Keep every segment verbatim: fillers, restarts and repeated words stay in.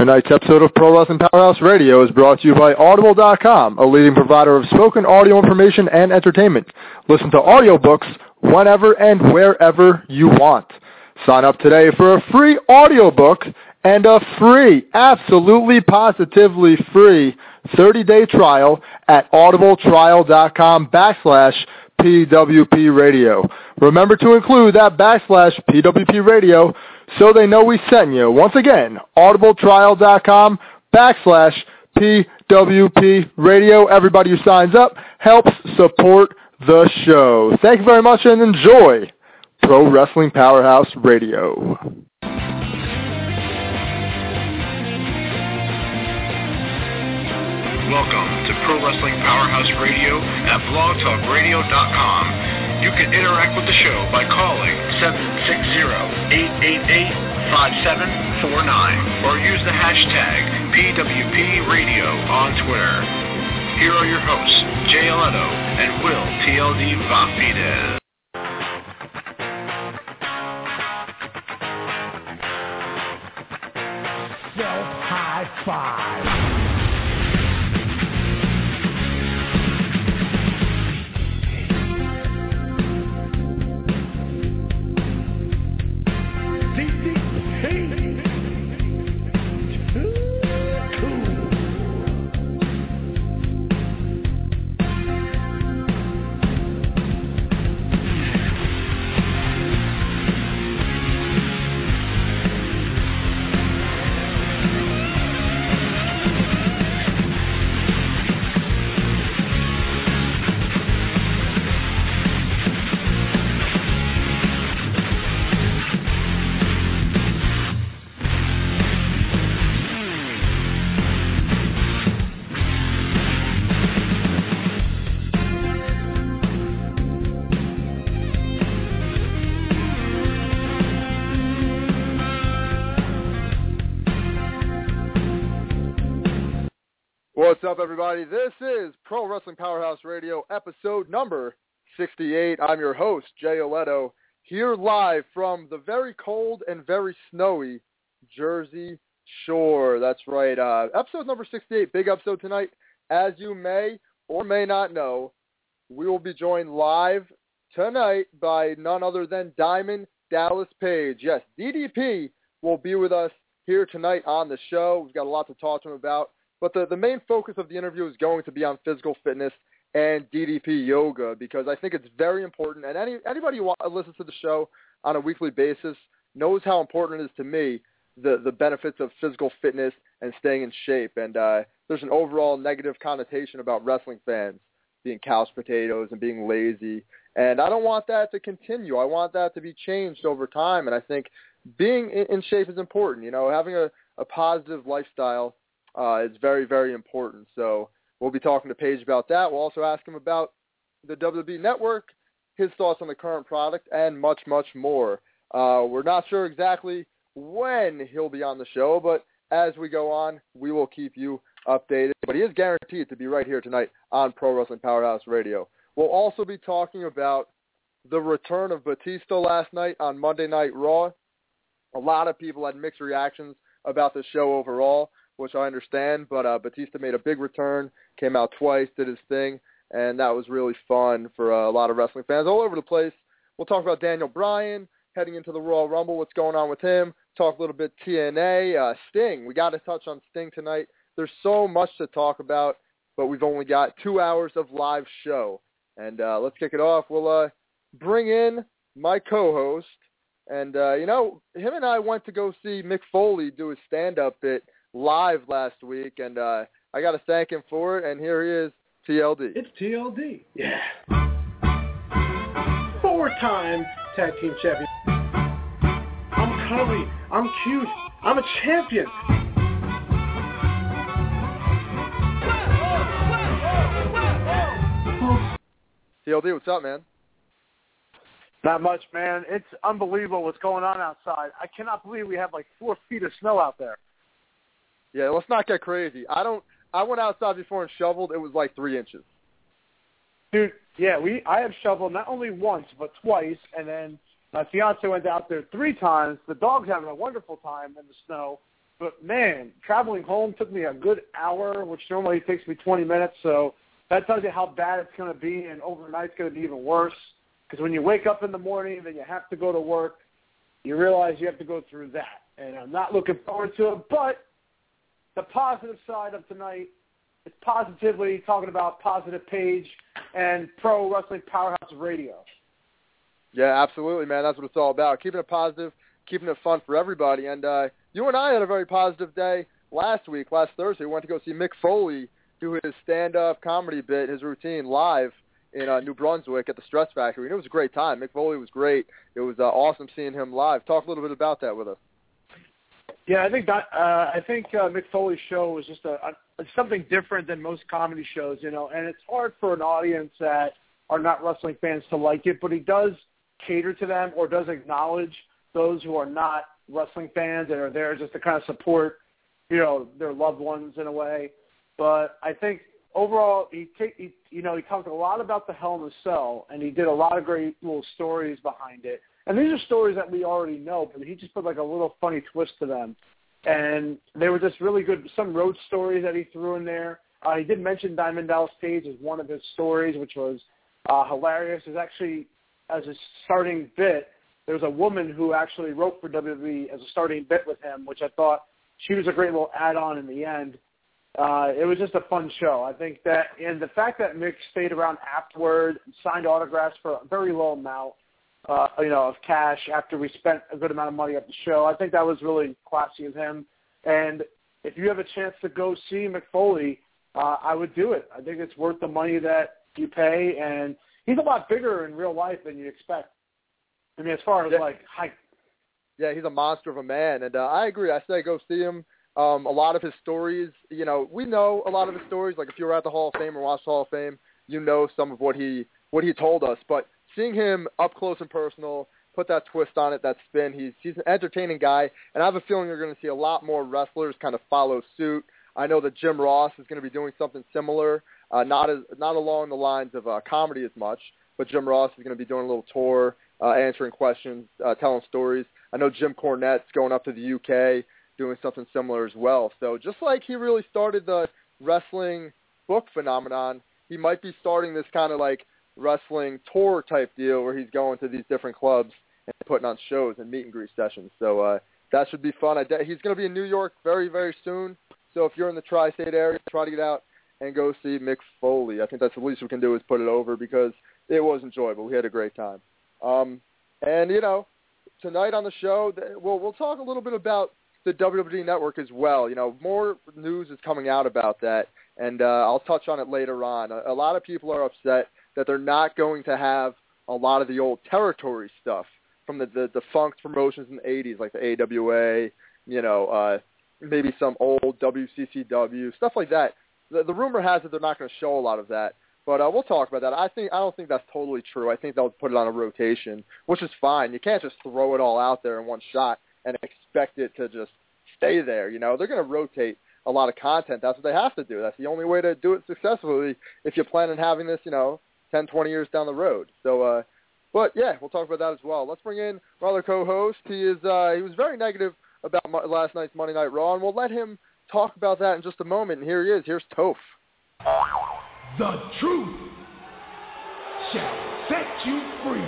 Tonight's episode of Pro Wrestling Powerhouse Radio is brought to you by Audible dot com, a leading provider of spoken audio information and entertainment. Listen to audiobooks whenever and wherever you want. Sign up today for a free audiobook and a free, absolutely positively free thirty-day trial at audibletrial.com backslash PWP radio. Remember to include that backslash P W P radio so they know we sent you. Once again, audibletrial.com backslash PWP radio. Everybody who signs up helps support the show. Thank you very much and enjoy Pro Wrestling Powerhouse Radio. Welcome to Pro Wrestling Powerhouse Radio at blog talk radio dot com. You can interact with the show by calling seven six zero, eight eight eight, five seven four nine or use the hashtag P W P Radio on Twitter. Here are your hosts, Jay Aletto and Will T L D Vafides. Self-high five. What's up, everybody? This is Pro Wrestling Powerhouse Radio, episode number sixty-eight. I'm your host, Jay Aletto, here live from the very cold and very snowy Jersey Shore. That's right. Uh, episode number sixty-eight, big episode tonight. As you may or may not know, we will be joined live tonight by none other than Diamond Dallas Page. Yes, D D P will be with us here tonight on the show. We've got a lot to talk to him about. But the, the main focus of the interview is going to be on physical fitness and D D P yoga because I think it's very important. And any anybody who listens to the show on a weekly basis knows how important it is to me, the, the benefits of physical fitness and staying in shape. And uh, there's an overall negative connotation about wrestling fans being couch potatoes and being lazy. And I don't want that to continue. I want that to be changed over time. And I think being in, in shape is important. You know, having a, a positive lifestyle Uh, it's very, very important. So we'll be talking to Paige about that. We'll also ask him about the W W E Network, his thoughts on the current product, and much, much more. Uh, we're not sure exactly when he'll be on the show, but as we go on, we will keep you updated. But he is guaranteed to be right here tonight on Pro Wrestling Powerhouse Radio. We'll also be talking about the return of Batista last night on Monday Night Raw. A lot of people had mixed reactions about the show overall, which I understand, but uh, Batista made a big return, came out twice, did his thing, and that was really fun for uh, a lot of wrestling fans all over the place. We'll talk about Daniel Bryan heading into the Royal Rumble, what's going on with him, talk a little bit T N A, uh, Sting. We got to touch on Sting tonight. There's so much to talk about, but we've only got two hours of live show. And uh, let's kick it off. We'll uh, bring in my co-host, and, uh, you know, him and I went to go see Mick Foley do his stand-up bit live last week, and uh, I got to thank him for it, and here he is, T L D. It's T L D. Yeah. Four-time tag team champion. I'm cuddly. I'm cute. I'm a champion. T L D, what's up, man? Not much, man. It's unbelievable what's going on outside. I cannot believe we have like four feet of snow out there. Yeah, let's not get crazy. I don't. I went outside before and shoveled. It was like three inches. Dude, yeah, we. I have shoveled not only once but twice, and then my fiance went out there three times. The dog's having a wonderful time in the snow, But, man, traveling home took me a good hour, which normally takes me twenty minutes. So that tells you how bad it's going to be, and overnight's going to be even worse. Because when you wake up in the morning, then you have to go to work, you realize you have to go through that. And I'm not looking forward to it. But the positive side of tonight is positively talking about Positive Page and Pro Wrestling Powerhouse Radio. Yeah, absolutely, man. That's what it's all about. Keeping it positive, keeping it fun for everybody. And uh, you and I had a very positive day last week, last Thursday. We went to go see Mick Foley do his stand-up comedy bit, his routine, live in uh, New Brunswick at the Stress Factory. And it was a great time. Mick Foley was great. It was uh, awesome seeing him live. Talk a little bit about that with us. Yeah, I think that uh, I think uh, Mick Foley's show was just a, a something different than most comedy shows, you know. And it's hard for an audience that are not wrestling fans to like it, but he does cater to them or does acknowledge those who are not wrestling fans and are there just to kind of support, you know, their loved ones in a way. But I think overall, he, take, he you know, he talked a lot about the Hell in a Cell, and he did a lot of great little stories behind it. And these are stories that we already know, but he just put like a little funny twist to them. And they were just really good. Some road stories that he threw in there. Uh, he did mention Diamond Dallas Page as one of his stories, which was uh, hilarious. It's actually, as a starting bit, there was a woman who actually wrote for W W E as a starting bit with him, which I thought she was a great little add-on in the end. Uh, it was just a fun show. I think that, and the fact that Mick stayed around afterward and signed autographs for a very low amount, uh, you know, of cash after we spent a good amount of money at the show, I think that was really classy of him. And if you have a chance to go see Mick Foley, uh, I would do it. I think it's worth the money that you pay, and he's a lot bigger in real life than you expect. I mean, as far as, yeah. like, height. Yeah, he's a monster of a man, and uh, I agree. I say go see him. Um, a lot of his stories, you know, we know a lot of his stories. Like if you were at the Hall of Fame or watched the Hall of Fame, you know some of what he what he told us. But seeing him up close and personal, put that twist on it, that spin, he's he's an entertaining guy, and I have a feeling you're going to see a lot more wrestlers kind of follow suit. I know that Jim Ross is going to be doing something similar, uh, not as not along the lines of uh, comedy as much, but Jim Ross is going to be doing a little tour, uh, answering questions, uh, telling stories. I know Jim Cornette's going up to the U K, doing something similar as well. So just like he really started the wrestling book phenomenon, he might be starting this kind of like wrestling tour type deal where he's going to these different clubs and putting on shows and meet and greet sessions. So uh, that should be fun. I de- he's going to be in New York very, very soon. So if you're in the tri-state area, try to get out and go see Mick Foley. I think that's the least we can do is put it over because it was enjoyable. We had a great time. Um, and, you know, tonight on the show, we'll, we'll talk a little bit about the W W E Network as well. You know, more news is coming out about that, and uh, I'll touch on it later on. A, a lot of people are upset that they're not going to have a lot of the old territory stuff from the, the defunct promotions in the eighties, like the A W A, you know, uh, maybe some old W C C W, stuff like that. The, the rumor has it they're not going to show a lot of that, but uh, we'll talk about that. I think I don't think that's totally true. I think they'll put it on a rotation, which is fine. You can't just throw it all out there in one shot and expect it to just stay there. You know, they're going to rotate a lot of content. That's what they have to do. That's the only way to do it successfully if you plan on having this, you know, ten, twenty years down the road. So, uh, but yeah, we'll talk about that as well. Let's bring in our other co-host. He is uh, he was very negative about mo- last night's Monday Night Raw, and we'll let him talk about that in just a moment. And here he is. Here's Toph. The truth shall set you free.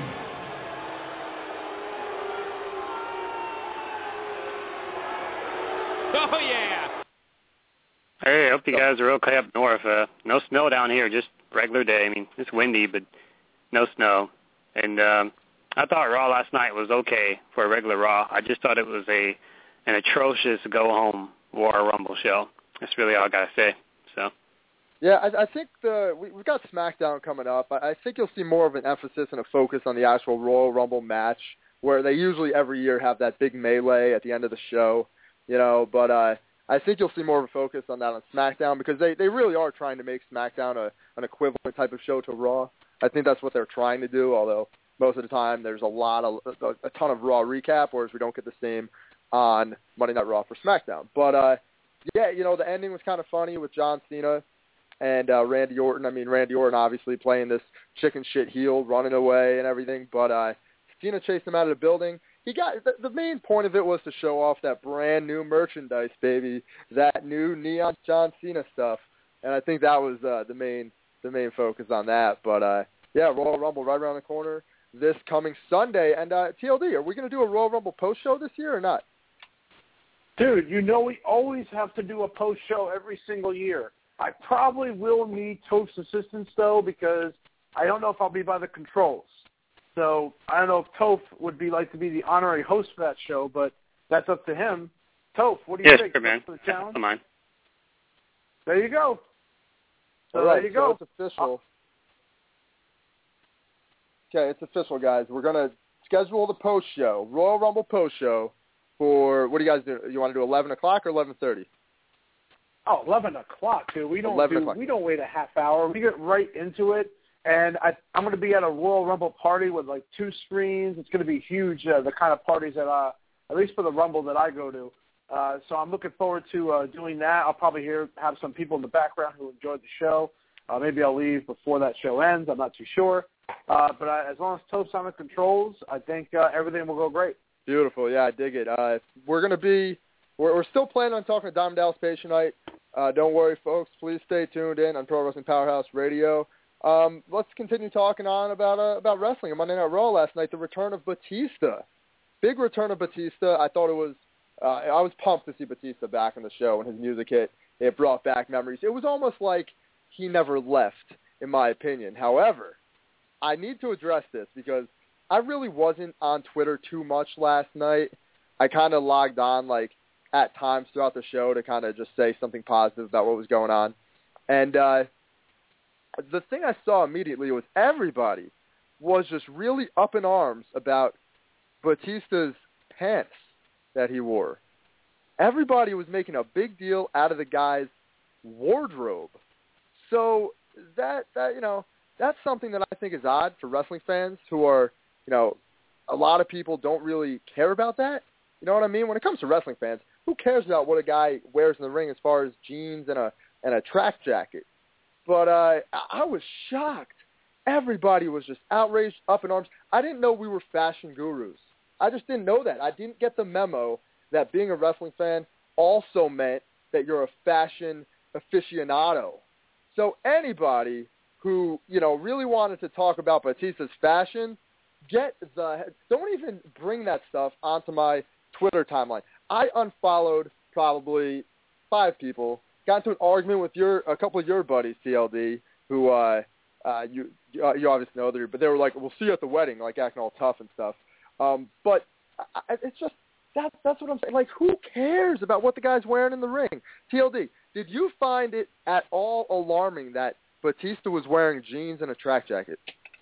Oh, yeah. Hey, I hope you guys are okay up north. Uh, no snow down here, just regular day. I mean, it's windy, but no snow. And um, I thought Raw last night was okay for a regular Raw. I just thought it was a an atrocious go-home Royal Rumble show. That's really all I got to say. So. Yeah, I, I think the we, we've got SmackDown coming up. I, I think you'll see more of an emphasis and a focus on the actual Royal Rumble match, where they usually every year have that big melee at the end of the show, you know. But uh, I think you'll see more of a focus on that on SmackDown because they, they really are trying to make SmackDown a, an equivalent type of show to Raw. I think that's what they're trying to do, although most of the time there's a lot of a, a ton of Raw recap, whereas we don't get the same on Monday Night Raw for SmackDown. But, uh, yeah, you know, the ending was kind of funny with John Cena and uh, Randy Orton. I mean, Randy Orton obviously playing this chicken shit heel, running away and everything. But uh, Cena chased him out of the building. he got the, the main point of it was to show off that brand new merchandise, baby, that new neon John Cena stuff, and I think that was uh, the main the main focus on that. But uh, yeah, Royal Rumble right around the corner this coming Sunday, and uh, T L D, are we going to do a Royal Rumble post show this year or not? Dude, you know we always have to do a post show every single year. I probably will need Toph's assistance though, because I don't know if I'll be by the controls. So I don't know if Toph would be like to be the honorary host for that show, but that's up to him. Toph, what do you yes, think? Sure, man. For the challenge? Come on. There you go. So All right, there you go. So it's official. Okay, it's official, guys. We're going to schedule the post show, Royal Rumble post show for, what do you guys do? You want to do eleven o'clock or eleven thirty? Oh, eleven o'clock, dude. We don't eleven do, o'clock. we don't wait a half hour. We get right into it. And I, I'm going to be at a Royal Rumble party with like two screens. It's going to be huge, uh, the kind of parties that, uh, at least for the Rumble that I go to. Uh, so I'm looking forward to uh, doing that. I'll probably hear have some people in the background who enjoyed the show. Uh, maybe I'll leave before that show ends. I'm not too sure. Uh, but I, as long as Toph's on the controls, I think uh, everything will go great. Beautiful. Yeah, I dig it. Uh, we're going to be we're, – we're still planning on talking to Diamond Dallas Page tonight. Uh, don't worry, folks. Please stay tuned in on Pro Wrestling Powerhouse Radio. Um, let's continue talking on about uh, about wrestling. On Monday Night Raw last night, the return of Batista. Big return of Batista. I thought it was uh, – I was pumped to see Batista back in the show when his music hit. It brought back memories. It was almost like he never left, in my opinion. However, I need to address this because I really wasn't on Twitter too much last night. I kind of logged on like at times throughout the show to kind of just say something positive about what was going on. And uh, the thing I saw immediately was everybody was just really up in arms about Batista's pants that he wore. Everybody was making a big deal out of the guy's wardrobe. So that, that you know, that's something that I think is odd for wrestling fans who are, you know, a lot of people don't really care about that. You know what I mean? When it comes to wrestling fans, who cares about what a guy wears in the ring as far as jeans and a and a track jacket? But uh, I was shocked. Everybody was just outraged, up in arms. I didn't know we were fashion gurus. I just didn't know that. I didn't get the memo that being a wrestling fan also meant that you're a fashion aficionado. So anybody who, you know, really wanted to talk about Batista's fashion, get the don't even bring that stuff onto my Twitter timeline. I unfollowed probably five people, got into an argument with your a couple of your buddies, T L D, who uh, uh, you uh, you obviously know, but they were like, "We'll see you at the wedding," like acting all tough and stuff. Um, but I, it's just that's that's what I'm saying. Like, who cares about what the guy's wearing in the ring? T L D, did you find it at all alarming that Batista was wearing jeans and a track jacket?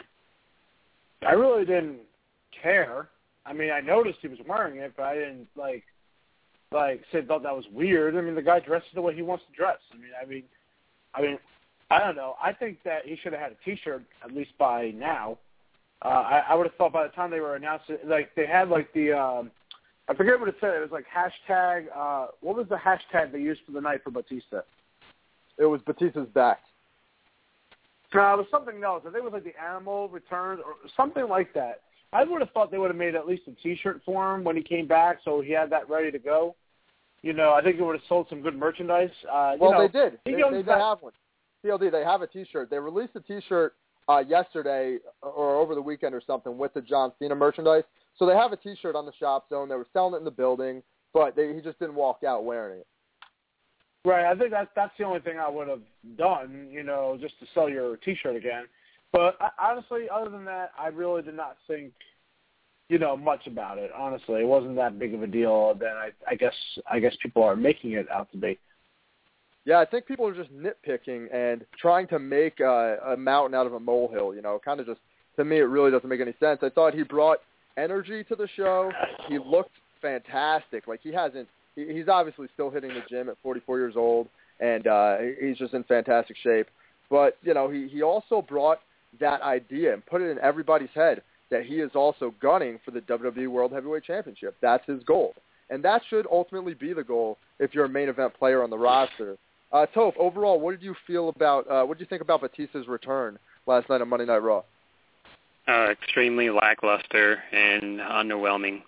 I really didn't care. I mean, I noticed he was wearing it, but I didn't like, like say thought that was weird. I mean, the guy dresses the way he wants to dress. I mean, I mean, I mean, I don't know. I think that he should have had a T-shirt at least by now. Uh, I, I would have thought by the time they were announcing, like they had like the, um, I forget what it said. It was like hashtag. Uh, what was the hashtag they used for the night for Batista? It was Batista's back. No, it was something else. I think it was like the animal returns or something like that. I would have thought they would have made at least a T-shirt for him when he came back, so he had that ready to go. You know, I think it would have sold some good merchandise. Uh, well, you know, they did. They, they, they back. have one. T L D, they have a T-shirt. They released a T-shirt uh, yesterday or over the weekend or something with the John Cena merchandise. So they have a T-shirt on the shop zone. They were selling it in the building, but they, he just didn't walk out wearing it. Right. I think that's that's the only thing I would have done, you know, just to sell your T-shirt again. But I, honestly, other than that, I really did not think, you know, much about it. Honestly, it wasn't that big of a deal. Then I, I guess I guess people are making it out to be. Yeah, I think people are just nitpicking and trying to make uh, a mountain out of a molehill. You know, kind of just to me, it really doesn't make any sense. I thought he brought energy to the show. He looked fantastic. Like he hasn't. He's obviously still hitting the gym at forty-four years old, and uh, he's just in fantastic shape. But, you know, he, he also brought that idea and put it in everybody's head that he is also gunning for the W W E World Heavyweight Championship. That's his goal. And that should ultimately be the goal if you're a main event player on the roster. Uh, Toph, overall, what did you feel about, uh, what did you think about Batista's return last night on Monday Night Raw? Uh, extremely lackluster and underwhelming.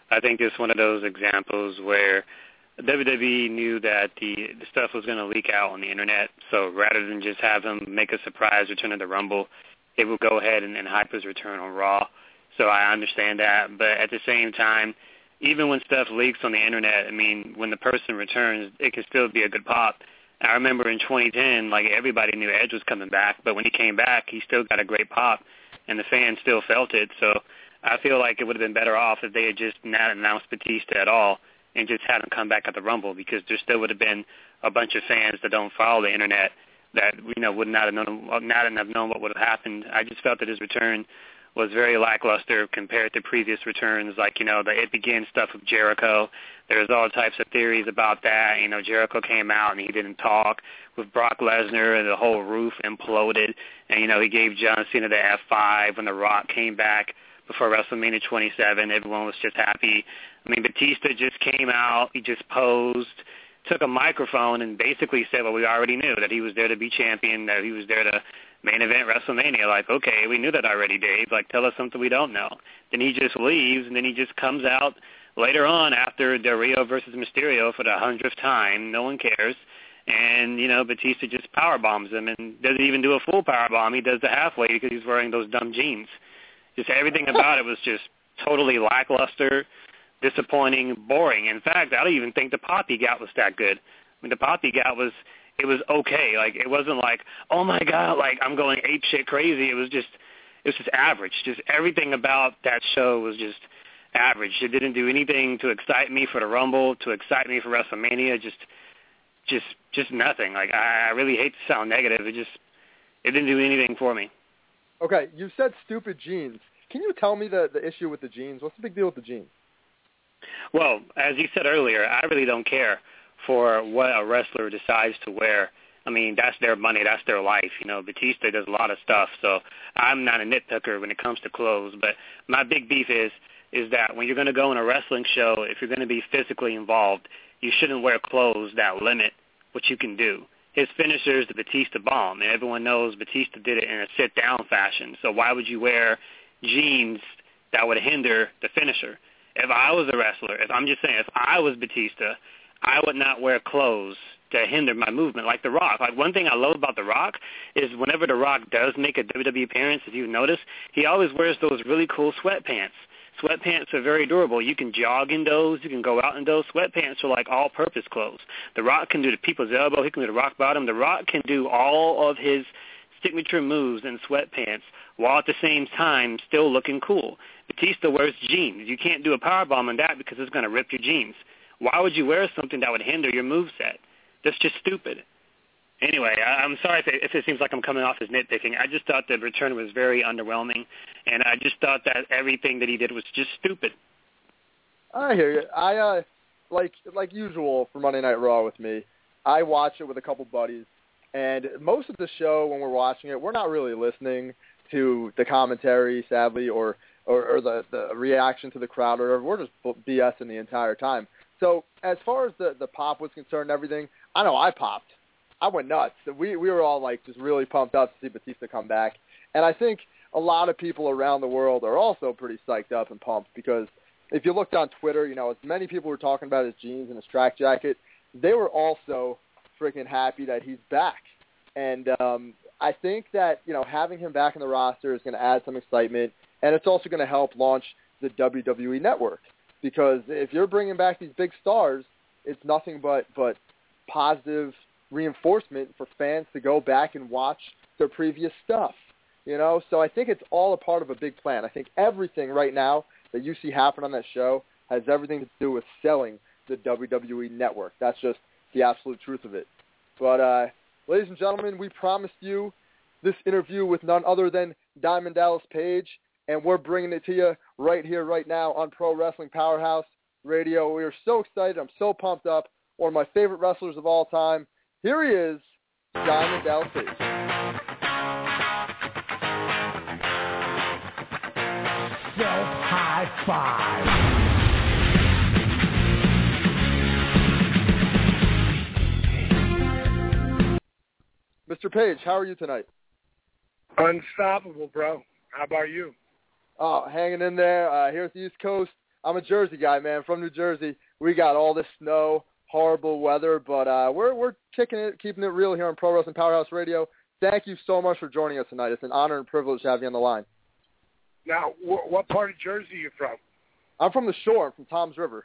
I think it's one of those examples where W W E knew that the, the stuff was going to leak out on the internet, so rather than just have him make a surprise return of the Rumble, it would go ahead and, and hype his return on Raw. So I understand that, but at the same time, even when stuff leaks on the internet, I mean, when the person returns, it can still be a good pop. I remember in twenty ten, like, everybody knew Edge was coming back, but when he came back, he still got a great pop, and the fans still felt it. So I feel like it would have been better off if they had just not announced Batista at all and just had him come back at the Rumble, because there still would have been a bunch of fans that don't follow the internet that, you know, would not have known, not have known what would have happened. I just felt that his return was very lackluster compared to previous returns, like, you know, the It Begins stuff with Jericho. There's all types of theories about that. You know, Jericho came out and he didn't talk. With Brock Lesnar, the whole roof imploded. And, you know, he gave John Cena the F five when The Rock came back before WrestleMania twenty-seven. Everyone was just happy. I mean, Batista just came out. He just posed, took a microphone, and basically said what we already knew, that he was there to be champion, that he was there to main event WrestleMania. Like, okay, we knew that already, Dave. Like, tell us something we don't know. Then he just leaves, and then he just comes out later on after Del Rio versus Mysterio for the hundredth time. No one cares. And, you know, Batista just power bombs him and doesn't even do a full power bomb. He does the halfway because he's wearing those dumb jeans. Just everything about it was just totally lackluster, disappointing, boring. In fact, I don't even think the pop he got was that good. I mean, the pop he got was, it was okay. Like, it wasn't like, oh my God, like I'm going ape shit crazy. It was just, it was just average. Just everything about that show was just average. It didn't do anything to excite me for the Rumble, to excite me for WrestleMania. Just, just, just nothing. Like, I, I really hate to sound negative. It just, it didn't do anything for me. Okay, you said stupid jeans. Can you tell me the, the issue with the jeans? What's the big deal with the jeans? Well, as you said earlier, I really don't care for what a wrestler decides to wear. I mean, that's their money, that's their life. You know, Batista does a lot of stuff, so I'm not a nitpicker when it comes to clothes. But my big beef is is that when you're going to go in a wrestling show, if you're going to be physically involved, you shouldn't wear clothes that limit what you can do. His finisher is the Batista bomb, and everyone knows Batista did it in a sit-down fashion. So why would you wear jeans that would hinder the finisher? If I was a wrestler, if I'm just saying, if I was Batista, I would not wear clothes to hinder my movement like The Rock. Like, one thing I love about The Rock is whenever The Rock does make a W W E appearance, if you've noticed, he always wears those really cool sweatpants. Sweatpants are very durable. You can jog in those. You can go out in those. Sweatpants are like all-purpose clothes. The Rock can do the people's elbow. He can do the rock bottom. The Rock can do all of his signature moves in sweatpants while at the same time still looking cool. Batista wears jeans. You can't do a powerbomb on that because it's going to rip your jeans. Why would you wear something that would hinder your moveset? That's just stupid. Anyway, I, I'm sorry if it, if it seems like I'm coming off as nitpicking. I just thought the return was very underwhelming, and I just thought that everything that he did was just stupid. I hear you. I, uh, like like usual for Monday Night Raw with me, I watch it with a couple buddies, and most of the show when we're watching it, we're not really listening to the commentary, sadly, or, or, or the, the reaction to the crowd, or we're just BSing the entire time. So as far as the, the pop was concerned and everything, I know I popped. I went nuts. We we were all like just really pumped up to see Batista come back. And I think a lot of people around the world are also pretty psyched up and pumped because if you looked on Twitter, you know, as many people were talking about his jeans and his track jacket, they were also freaking happy that he's back. And um, I think that, you know, having him back in the roster is going to add some excitement, and it's also going to help launch the W W E Network. Because if you're bringing back these big stars, it's nothing but, but positive reinforcement for fans to go back and watch their previous stuff. You know, so I think it's all a part of a big plan. I think everything right now that you see happen on that show has everything to do with selling the W W E Network. That's just the absolute truth of it. But, uh, ladies and gentlemen, we promised you this interview with none other than Diamond Dallas Page, and we're bringing it to you right here, right now on Pro Wrestling Powerhouse Radio. We are so excited. I'm so pumped up. One of my favorite wrestlers of all time. Here he is, Diamond Dallas Page. Self-high five. Mister Page, how are you tonight? Unstoppable, bro. How about you? Oh, hanging in there. Uh, here at the East Coast, I'm a Jersey guy, man, from New Jersey. We got all this snow, horrible weather, but uh, we're we're kicking it, keeping it real here on Pro Wrestling Powerhouse Radio. Thank you so much for joining us tonight. It's an honor and privilege to have you on the line. Now, wh- what part of Jersey are you from? I'm from the shore. I'm from Toms River.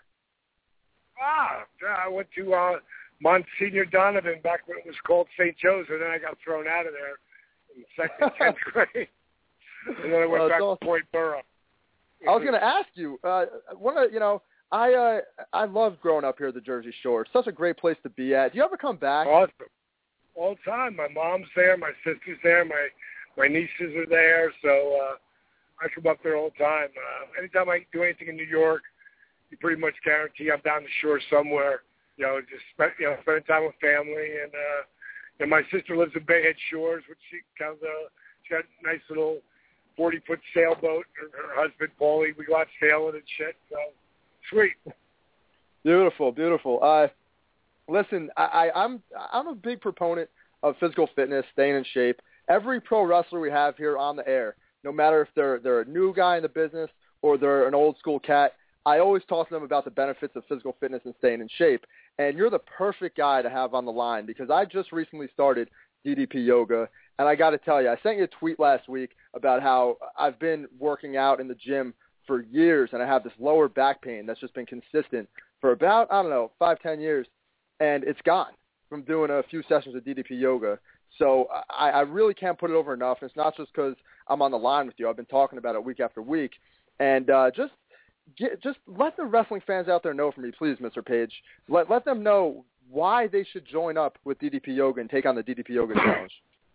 Ah, I went to uh, Monsignor Donovan back when it was called Saint Joe's, and then I got thrown out of there in second, tenth grade. And then I went uh, back awesome. to Point Borough. I was going to ask you, uh, one of, you know, I uh, I love growing up here at the Jersey Shore. It's such a great place to be at. Do you ever come back? Awesome. All the time. My mom's there. My sister's there. My my nieces are there. So uh, I come up there all the time. Uh, anytime I do anything in New York, you pretty much guarantee I'm down the shore somewhere. You know, just spend, you know, spending time with family. And, uh, and my sister lives in Bayhead Shores, which she kind of, uh, she's got a nice little forty-foot sailboat. Her, her husband, Paulie, we go out sailing and shit. So, sweet. Beautiful, beautiful. Uh, listen, I, I, I'm I'm a big proponent of physical fitness, staying in shape. Every pro wrestler we have here on the air, no matter if they're they're a new guy in the business or they're an old school cat, I always talk to them about the benefits of physical fitness and staying in shape. And you're the perfect guy to have on the line because I just recently started D D P Yoga, and I got to tell you, I sent you a tweet last week about how I've been working out in the gym for years, and I have this lower back pain that's just been consistent for about, I don't know, five, ten years, and it's gone from doing a few sessions of D D P Yoga. So I, I really can't put it over enough. And it's not just because I'm on the line with you. I've been talking about it week after week. And uh, just get, just let the wrestling fans out there know for me, please, Mister Page. Let let them know why they should join up with D D P Yoga and take on the D D P Yoga Challenge.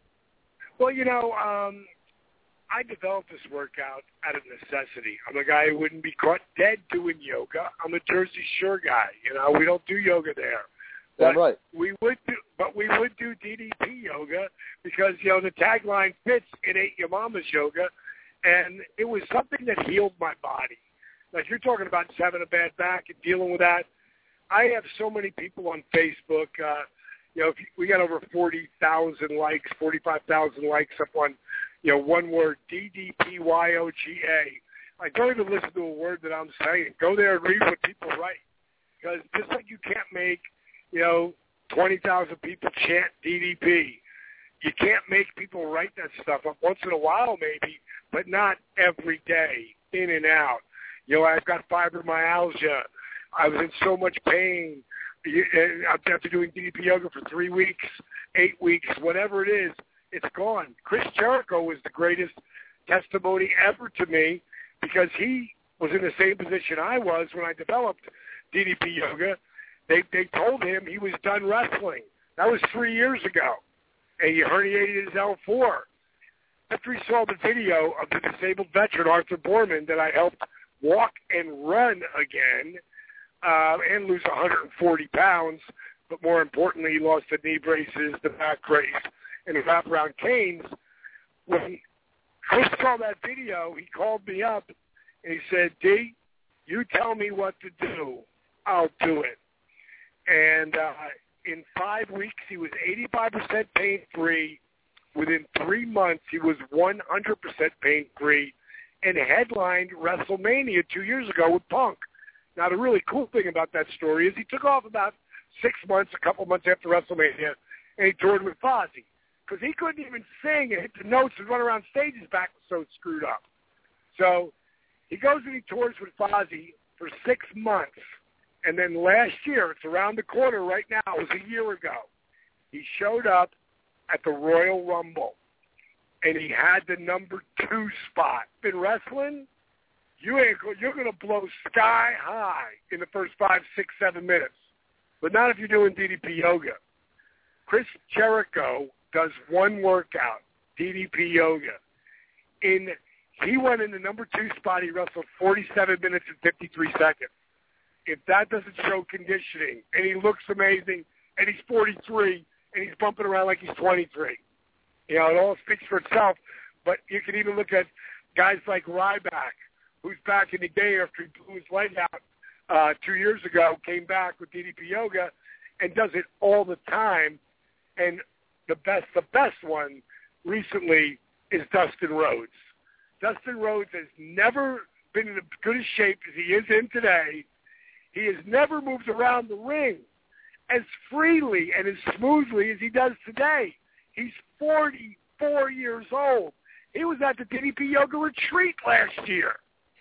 Well, you know, um, I developed this workout out of necessity. I'm a guy who wouldn't be caught dead doing yoga. I'm a Jersey Shore guy. You know, we don't do yoga there. That's right. We would do, but we would do D D P yoga because, you know, the tagline fits, "It ain't your mama's yoga," and it was something that healed my body. Like you're talking about just having a bad back and dealing with that. I have so many people on Facebook. Uh, you know, if you, we got over forty thousand likes, forty-five thousand likes up on, you know, one word, D D P Y O G A. I don't even listen to a word that I'm saying. Go there and read what people write. Because just like you can't make, you know, twenty thousand people chant D D P, you can't make people write that stuff up once in a while maybe, but not every day, in and out. You know, I've got fibromyalgia. I was in so much pain. After doing D D P yoga for three weeks, eight weeks, whatever it is, it's gone. Chris Jericho was the greatest testimony ever to me because he was in the same position I was when I developed D D P yoga. They they told him he was done wrestling. That was three years ago, and he herniated his L four. After he saw the video of the disabled veteran Arthur Borman that I helped walk and run again, uh, and lose one hundred forty pounds, but more importantly, he lost the knee braces, the back brace, and the wraparound canes. When Chris saw that video, he called me up and he said, "D, you tell me what to do. I'll do it." And uh, in five weeks, he was eighty-five percent pain-free. Within three months, he was one hundred percent pain-free and headlined WrestleMania two years ago with Punk. Now, the really cool thing about that story is he took off about six months, a couple months after WrestleMania, and he toured with Fozzy because he couldn't even sing and hit the notes and run around stage. His back was so screwed up. So he goes and he tours with Fozzy for six months. And then last year, it's around the corner right now, it was a year ago, he showed up at the Royal Rumble, and he had the number two spot. In wrestling, you ain't go, you're going to blow sky high in the first five, six, seven minutes, but not if you're doing D D P yoga. Chris Jericho does one workout, D D P yoga. In he went in the number two spot. He wrestled forty-seven minutes and fifty-three seconds. If that doesn't show conditioning, and he looks amazing, and he's forty-three, and he's bumping around like he's twenty-three, you know, it all speaks for itself. But you can even look at guys like Ryback, who's back in the day after he blew his leg out uh, two years ago, came back with D D P yoga, and does it all the time. And the best, the best one recently is Dustin Rhodes. Dustin Rhodes has never been in as good a shape as he is in today. He has never moved around the ring as freely and as smoothly as he does today. He's forty-four years old. He was at the D D P Yoga retreat last year.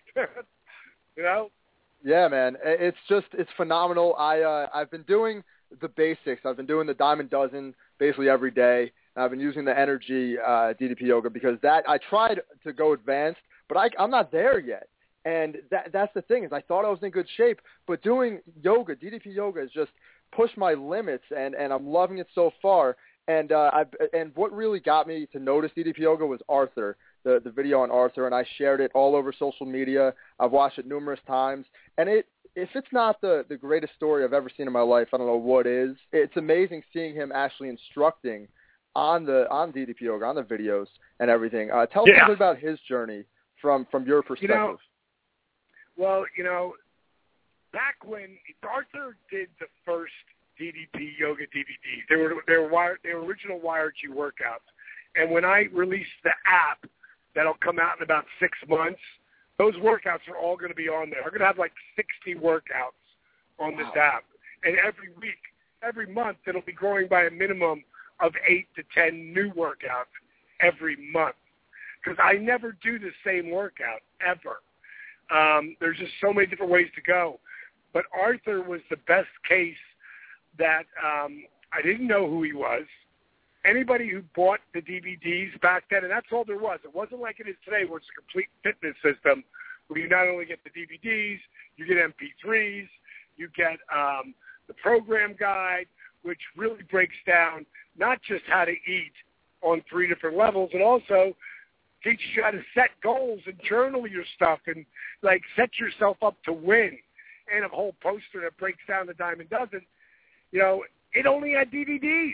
You know? Yeah, man. It's just, it's phenomenal. I, uh, I've been doing the basics. I've been doing the Diamond Dozen basically every day. I've been using the Energy uh, D D P Yoga because that, I tried to go advanced, but I, I'm not there yet. And that, that's the thing is I thought I was in good shape, but doing yoga, D D P Yoga has just pushed my limits, and, and I'm loving it so far. And uh, I've, and what really got me to notice D D P Yoga was Arthur, the, the video on Arthur, and I shared it all over social media. I've watched it numerous times. And it if it's not the, the greatest story I've ever seen in my life, I don't know what is. It's amazing seeing him actually instructing on the on D D P Yoga, on the videos and everything. Uh, tell us yeah. a little bit about his journey from, from your perspective. You know, well, you know, back when Arthur did the first D D P Yoga D V Ds, they were they were wired, they were original Wired G workouts, and when I released the app that'll come out in about six months, those workouts are all going to be on there. I'm going to have like sixty workouts on this wow. app, and every week, every month, it'll be growing by a minimum of eight to ten new workouts every month, because I never do the same workout ever. Um, there's just so many different ways to go. But Arthur was the best case that um, I didn't know who he was. Anybody who bought the D V Ds back then, and that's all there was. It wasn't like it is today where it's a complete fitness system where you not only get the D V Ds, you get M P threes, you get um, the program guide, which really breaks down not just how to eat on three different levels, and also teaches you how to set goals and journal your stuff and, like, set yourself up to win. And a whole poster that breaks down the Diamond Dozen. You know, it only had D V Ds.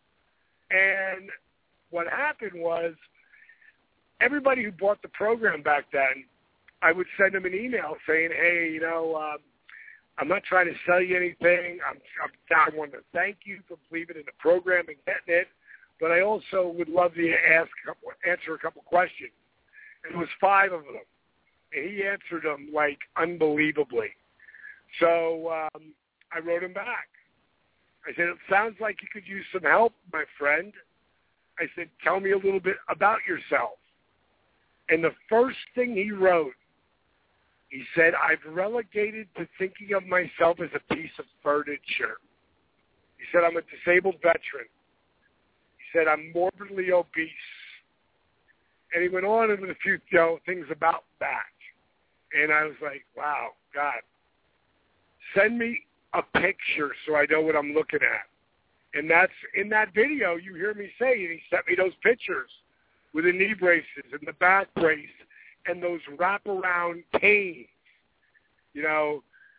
And what happened was everybody who bought the program back then, I would send them an email saying, hey, you know, um, I'm not trying to sell you anything. I'm, I'm, I want to thank you for believing in the program and getting it, but I also would love to ask a couple, answer a couple questions. And it was five of them. And he answered them, like, unbelievably. So um, I wrote him back. I said, it sounds like you could use some help, my friend. I said, tell me a little bit about yourself. And the first thing he wrote, he said, I've relegated to thinking of myself as a piece of furniture. He said, I'm a disabled veteran. He said, I'm morbidly obese. And he went on with a few you know, things about that. And I was like, wow, God, send me a picture so I know what I'm looking at. And that's in that video you hear me say, and he sent me those pictures with the knee braces and the back brace and those wraparound canes. You know,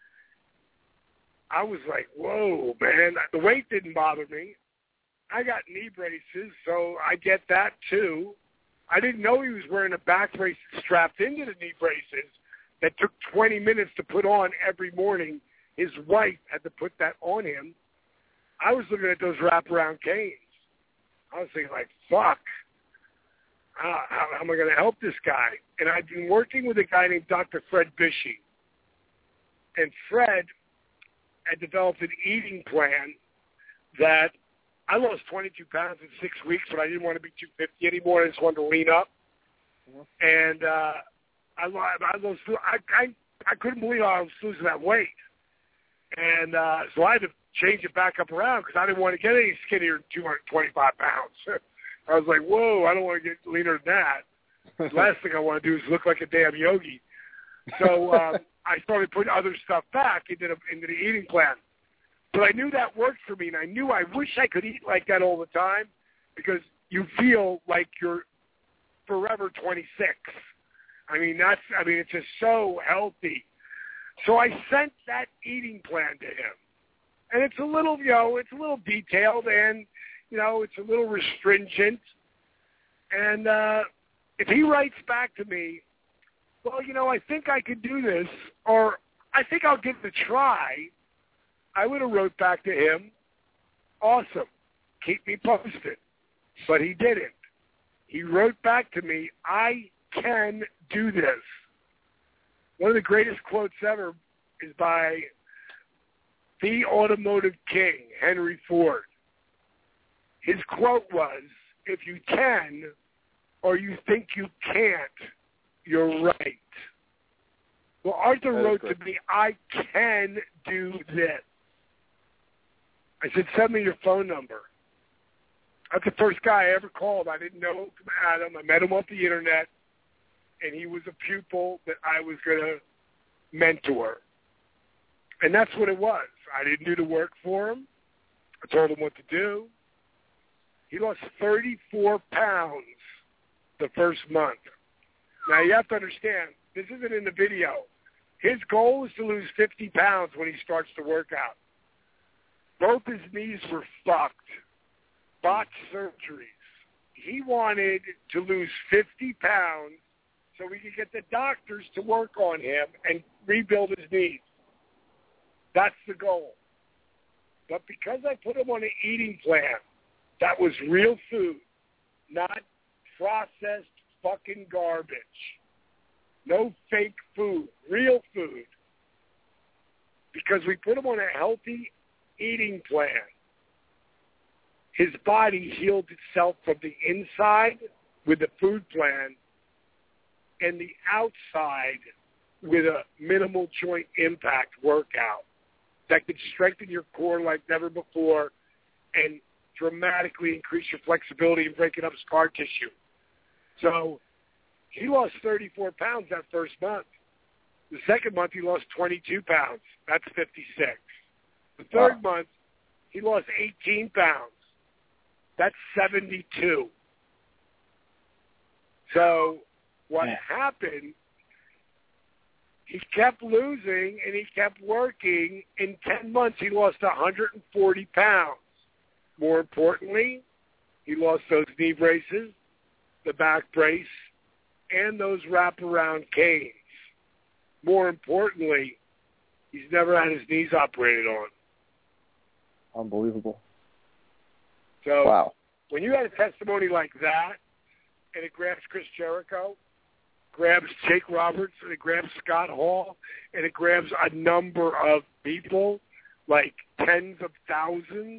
I was like, whoa, man. The weight didn't bother me. I got knee braces, so I get that too. I didn't know he was wearing a back brace strapped into the knee braces that took twenty minutes to put on every morning. His wife had to put that on him. I was looking at those wraparound canes. I was thinking, like, fuck. How, how, how am I going to help this guy? And I've been working with a guy named Doctor Fred Bishy. And Fred had developed an eating plan that I lost twenty-two pounds in six weeks, but I didn't want to be two fifty anymore. I just wanted to lean up. And uh, I, I, lost, I, I, I couldn't believe how I was losing that weight. And uh, so I had to change it back up around because I didn't want to get any skinnier than two hundred twenty-five pounds. I was like, whoa, I don't want to get leaner than that. The last thing I want to do is look like a damn yogi. So um, I started putting other stuff back into the, into the eating plan. But I knew that worked for me, and I knew I wish I could eat like that all the time because you feel like you're forever twenty-six. I mean, that's, I mean, it's just so healthy. So I sent that eating plan to him. And it's a little, you know, it's a little detailed and, you know, it's a little restringent. And uh, if he writes back to me, well, you know, I think I could do this, or I think I'll give it a try, I would have wrote back to him, awesome, keep me posted. But he didn't. He wrote back to me, I can do this. one of the greatest quotes ever is by the automotive king, Henry Ford. His quote was, if you can or you think you can't, you're right. Well, Arthur wrote to me, I can do this. I said, send me your phone number. That's the first guy I ever called. I didn't know Adam. I met him off the internet, and he was a pupil that I was going to mentor. And that's what it was. I didn't do the work for him. I told him what to do. He lost thirty-four pounds the first month. Now, you have to understand, this isn't in the video. His goal is to lose fifty pounds when he starts to work out. Both his knees were fucked. Botched surgeries. He wanted to lose fifty pounds so we could get the doctors to work on him and rebuild his knees. That's the goal. But because I put him on an eating plan that was real food, not processed fucking garbage, no fake food, real food, because we put him on a healthy eating plan, his body healed itself from the inside with the food plan and the outside with a minimal joint impact workout that could strengthen your core like never before and dramatically increase your flexibility and breaking up scar tissue. So he lost thirty-four pounds that first month. The second month, he lost twenty-two pounds. That's fifty-six. The third wow. month, he lost eighteen pounds. That's seventy-two. So what yeah. happened, he kept losing and he kept working. In ten months, he lost one hundred forty pounds. More importantly, he lost those knee braces, the back brace, and those wraparound canes. More importantly, he's never had his knees operated on. Unbelievable. So wow. When you had a testimony like that, and it grabs Chris Jericho, grabs Jake Roberts, and it grabs Scott Hall, and it grabs a number of people, like tens of thousands,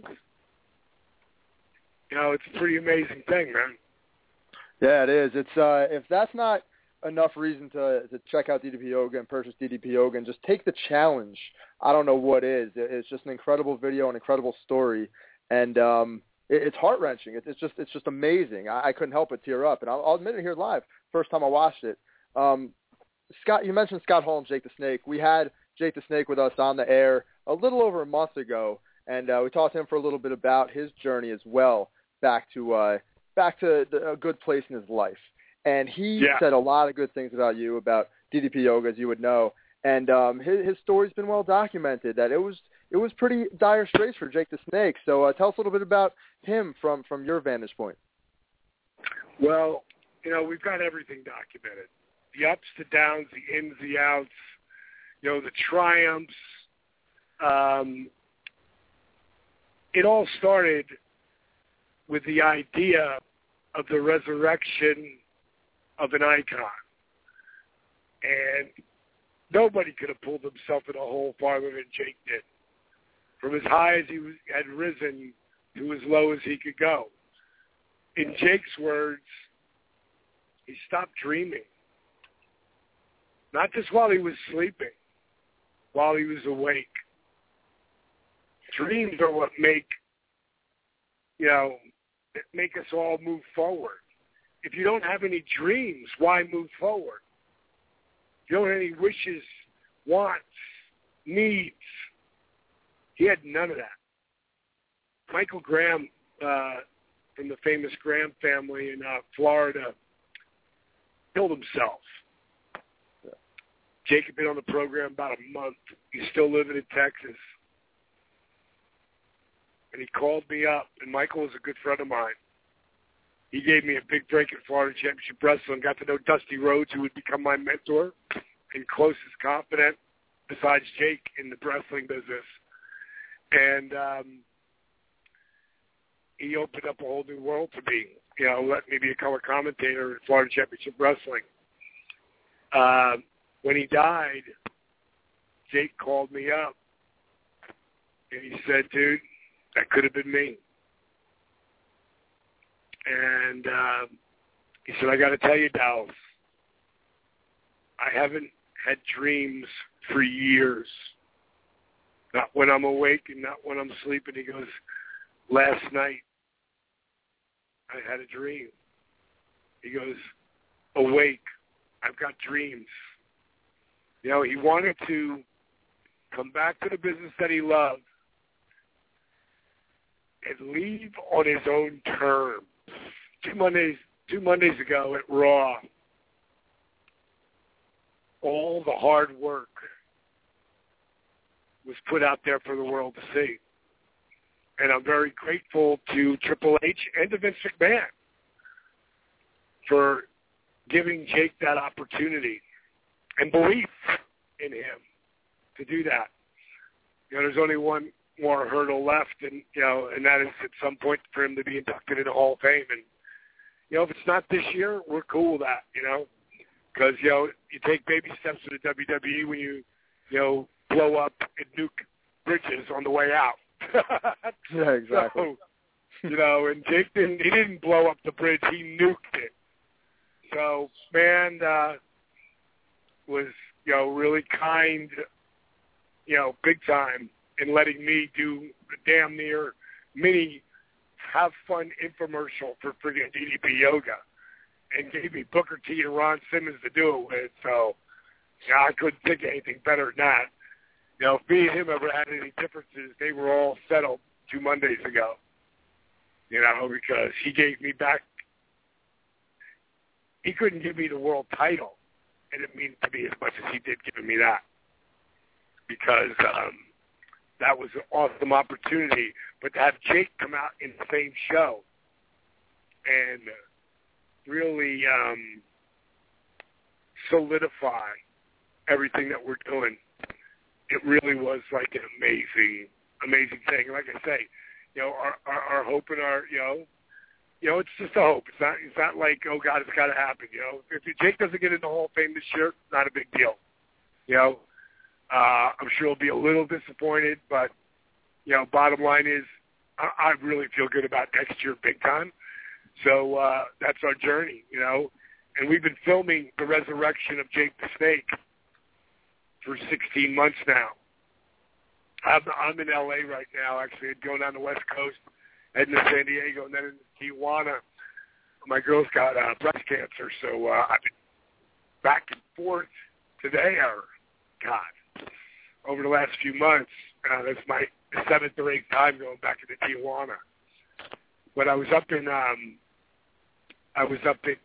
you know, it's a pretty amazing thing, man. Yeah, it is. It's uh, if that's not enough reason to to check out D D P Yoga and purchase D D P Yoga and just take the challenge, I don't know what is. It's just an incredible video, an incredible story, and um, it, it's heart wrenching. It's, it's just it's just amazing. I, I couldn't help but tear up, and I'll, I'll admit it here live. First time I watched it. Um, Scott, you mentioned Scott Hall and Jake the Snake. We had Jake the Snake with us on the air a little over a month ago, and uh, we talked to him for a little bit about his journey as well back to uh, back to the, a good place in his life. And he yeah. said a lot of good things about you, about D D P Yoga, as you would know. And um, his, his story's been well documented. That it was it was pretty dire straits for Jake the Snake. So uh, tell us a little bit about him from, from your vantage point. Well, you know, we've got everything documented: the ups, the downs, the ins, the outs. You know, the triumphs. Um, it all started with the idea of the resurrection of an icon. And nobody could have pulled himself in a hole farther than Jake did. From as high as he was, had risen to as low as he could go. In Jake's words, he stopped dreaming. Not just while he was sleeping, while he was awake. Dreams are what make, you know, make us all move forward. If you don't have any dreams, why move forward? If you don't have any wishes, wants, needs. He had none of that. Michael Graham, uh, from the famous Graham family in uh, Florida, killed himself. Yeah. Jake had been on the program about a month. He's still living in Texas. And he called me up, and Michael was a good friend of mine. He gave me a big break at Florida Championship Wrestling, got to know Dusty Rhodes, who would become my mentor and closest confidant, besides Jake, in the wrestling business. And um, he opened up a whole new world to me, you know, let me be a color commentator at Florida Championship Wrestling. Uh, when he died, Jake called me up, and he said, dude, that could have been me. And uh, he said, I got to tell you, Dallas, I haven't had dreams for years. Not when I'm awake and not when I'm sleeping. He goes, last night I had a dream. He goes, awake, I've got dreams. You know, he wanted to come back to the business that he loved and leave on his own terms. Two Mondays, two Mondays ago at Raw, all the hard work was put out there for the world to see. And I'm very grateful to Triple H and to Vince McMahon for giving Jake that opportunity and belief in him to do that. You know, there's only one more hurdle left, and you know, and that is at some point for him to be inducted in the Hall of Fame. And you know, if it's not this year, we're cool with that. You know, because you know, you take baby steps to the W W E when you, you know, blow up and nuke bridges on the way out. Yeah, exactly. So, you know, and Jake didn't. He didn't blow up the bridge. He nuked it. So, man, uh, was you know really kind, you know, big time in letting me do a damn near mini have fun infomercial for friggin' D D P Yoga, and gave me Booker T and Ron Simmons to do it with. So, you know, I couldn't think of anything better than that. You know, if me and him ever had any differences, they were all settled two Mondays ago. You know, because he gave me back. He couldn't give me the world title, and it means to me as much as he did giving me that, because um, that was an awesome opportunity. But to have Jake come out in the same show and really um, solidify everything that we're doing, it really was like an amazing, amazing thing. Like I say, you know, our, our, our hope and our, you know, you know, it's just a hope. It's not, it's not like, oh God, it's got to happen. You know, if Jake doesn't get in the Hall of Fame this year, not a big deal. You know, uh, I'm sure he'll be a little disappointed, but you know, bottom line is, I, I really feel good about next year, big time. So uh, that's our journey, you know. And we've been filming the resurrection of Jake the Snake for sixteen months now. I'm, I'm in L A right now, actually, going down the West Coast, heading to San Diego, and then in Tijuana. My girl's got uh, breast cancer, so uh, I've been back and forth today, or God, over the last few months. Uh, that's my seventh or eighth time going back into Tijuana. But I was up in, um, I was up in,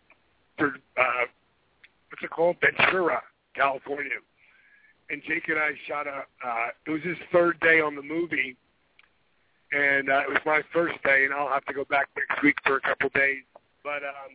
uh, what's it called, Ventura, California. And Jake and I shot a, uh, it was his third day on the movie, and uh, it was my first day, and I'll have to go back next week for a couple days. But um,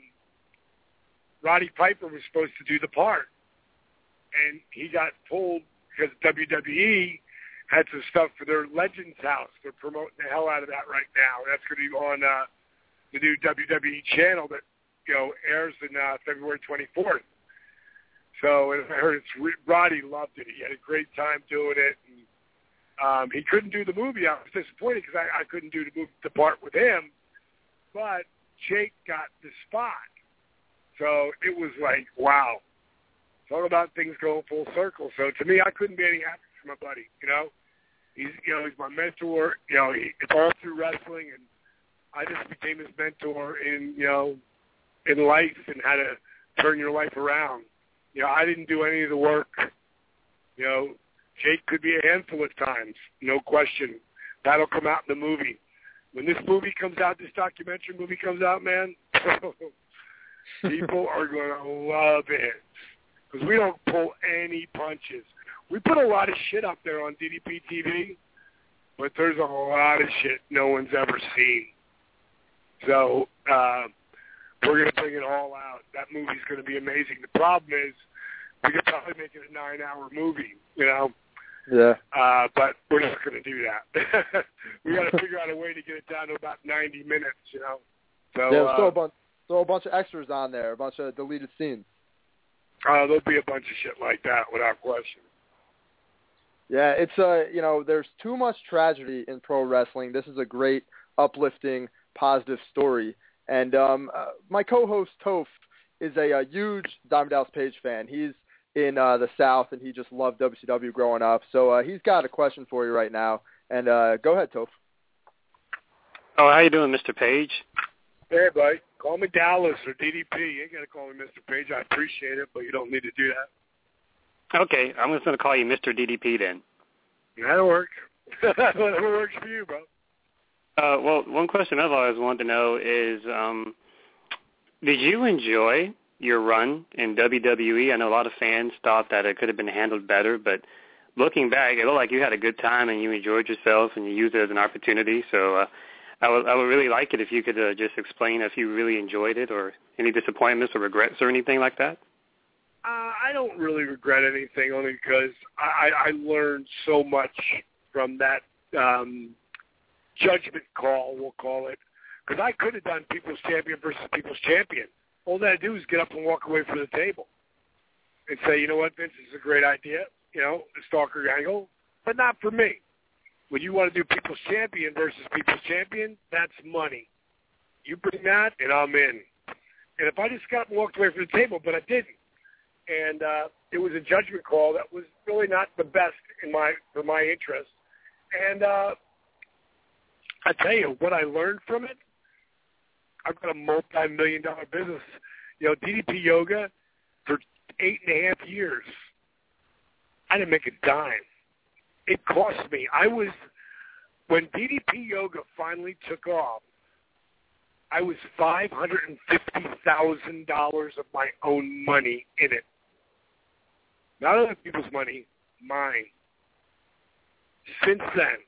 Roddy Piper was supposed to do the part, and he got pulled because W W E had some stuff for their Legends House. They're promoting the hell out of that right now. That's going to be on uh, the new W W E channel that, you know, airs in uh, February twenty-fourth. So, and I heard it's, Roddy loved it. He had a great time doing it. And, um, he couldn't do the movie. I was disappointed because I, I couldn't do the, movie, the part with him. But Jake got the spot. So it was like, wow. It's all about things going full circle. So to me, I couldn't be any happier for my buddy, you know. He's, you know, he's my mentor. You know, he, it's all through wrestling, and I just became his mentor in, you know, in life and how to turn your life around. You know, I didn't do any of the work. You know, Jake could be a handful at times, no question. That'll come out in the movie. When this movie comes out, this documentary movie comes out, man, people are going to love it because we don't pull any punches. We put a lot of shit up there on D D P T V, but there's a lot of shit no one's ever seen. So uh, we're going to bring it all out. That movie's going to be amazing. The problem is we could probably make it a nine-hour movie, you know. Yeah. Uh, but we're not going to do that. We got to figure out a way to get it down to about ninety minutes, you know. So yeah, uh, throw a bunch, throw a bunch of extras on there, a bunch of deleted scenes. Uh, there'll be a bunch of shit like that without question. Yeah, it's uh, you know, there's too much tragedy in pro wrestling. This is a great, uplifting, positive story. And um, uh, my co-host Toph is a, a huge Diamond Dallas Page fan. He's in uh, the South, and he just loved W C W growing up. So uh, he's got a question for you right now. And uh, go ahead, Toph. Oh, how you doing, Mister Page? Hey, buddy. Call me Dallas or D D P. You ain't got to call me Mister Page. I appreciate it, but you don't need to do that. Okay, I'm just going to call you Mister D D P then. That'll work. Whatever works for you, bro. Uh, well, one question I've always wanted to know is, um, did you enjoy your run in W W E? I know a lot of fans thought that it could have been handled better, but looking back, it looked like you had a good time and you enjoyed yourself and you used it as an opportunity. So uh, I would I would really like it if you could uh, just explain if you really enjoyed it or any disappointments or regrets or anything like that. Uh, I don't really regret anything, only because I, I learned so much from that um, judgment call, we'll call it. Because I could have done People's Champion versus People's Champion. All that I do is get up and walk away from the table and say, you know what, Vince, this is a great idea, you know, the stalker angle, but not for me. When you want to do People's Champion versus People's Champion, that's money. You bring that, and I'm in. And if I just got up and walked away from the table, but I didn't, and uh, it was a judgment call that was really not the best in my for my interest. And uh, I tell you, what I learned from it, I've got a multi-million dollar business. You know, D D P Yoga, for eight and a half years, I didn't make a dime. It cost me. I was, when D D P Yoga finally took off, I was five hundred fifty thousand dollars of my own money in it. Not other people's money, mine. Since then,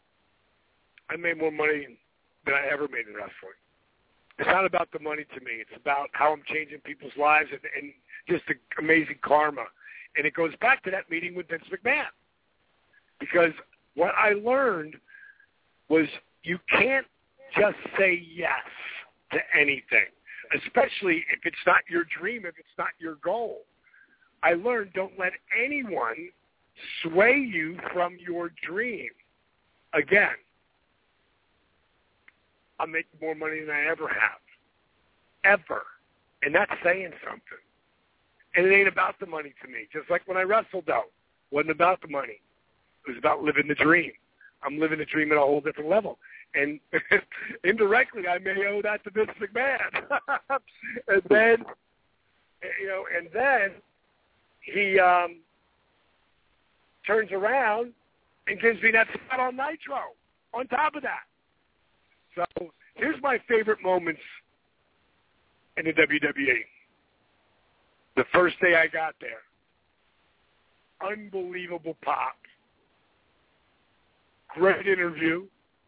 I made more money than I ever made in wrestling. It's not about the money to me. It's about how I'm changing people's lives and, and just the amazing karma. And it goes back to that meeting with Vince McMahon. Because what I learned was you can't just say yes to anything, especially if it's not your dream, if it's not your goal. I learned don't let anyone sway you from your dream. Again, I'm making more money than I ever have. Ever. And that's saying something. And it ain't about the money to me. Just like when I wrestled, though. It wasn't about the money. It was about living the dream. I'm living the dream at a whole different level. And indirectly, I may owe that to Vince McMahon. and then, you know, and then he um, turns around and gives me that spot on Nitro on top of that. So here's my favorite moments in the W W E. The first day I got there, unbelievable pop. Great interview.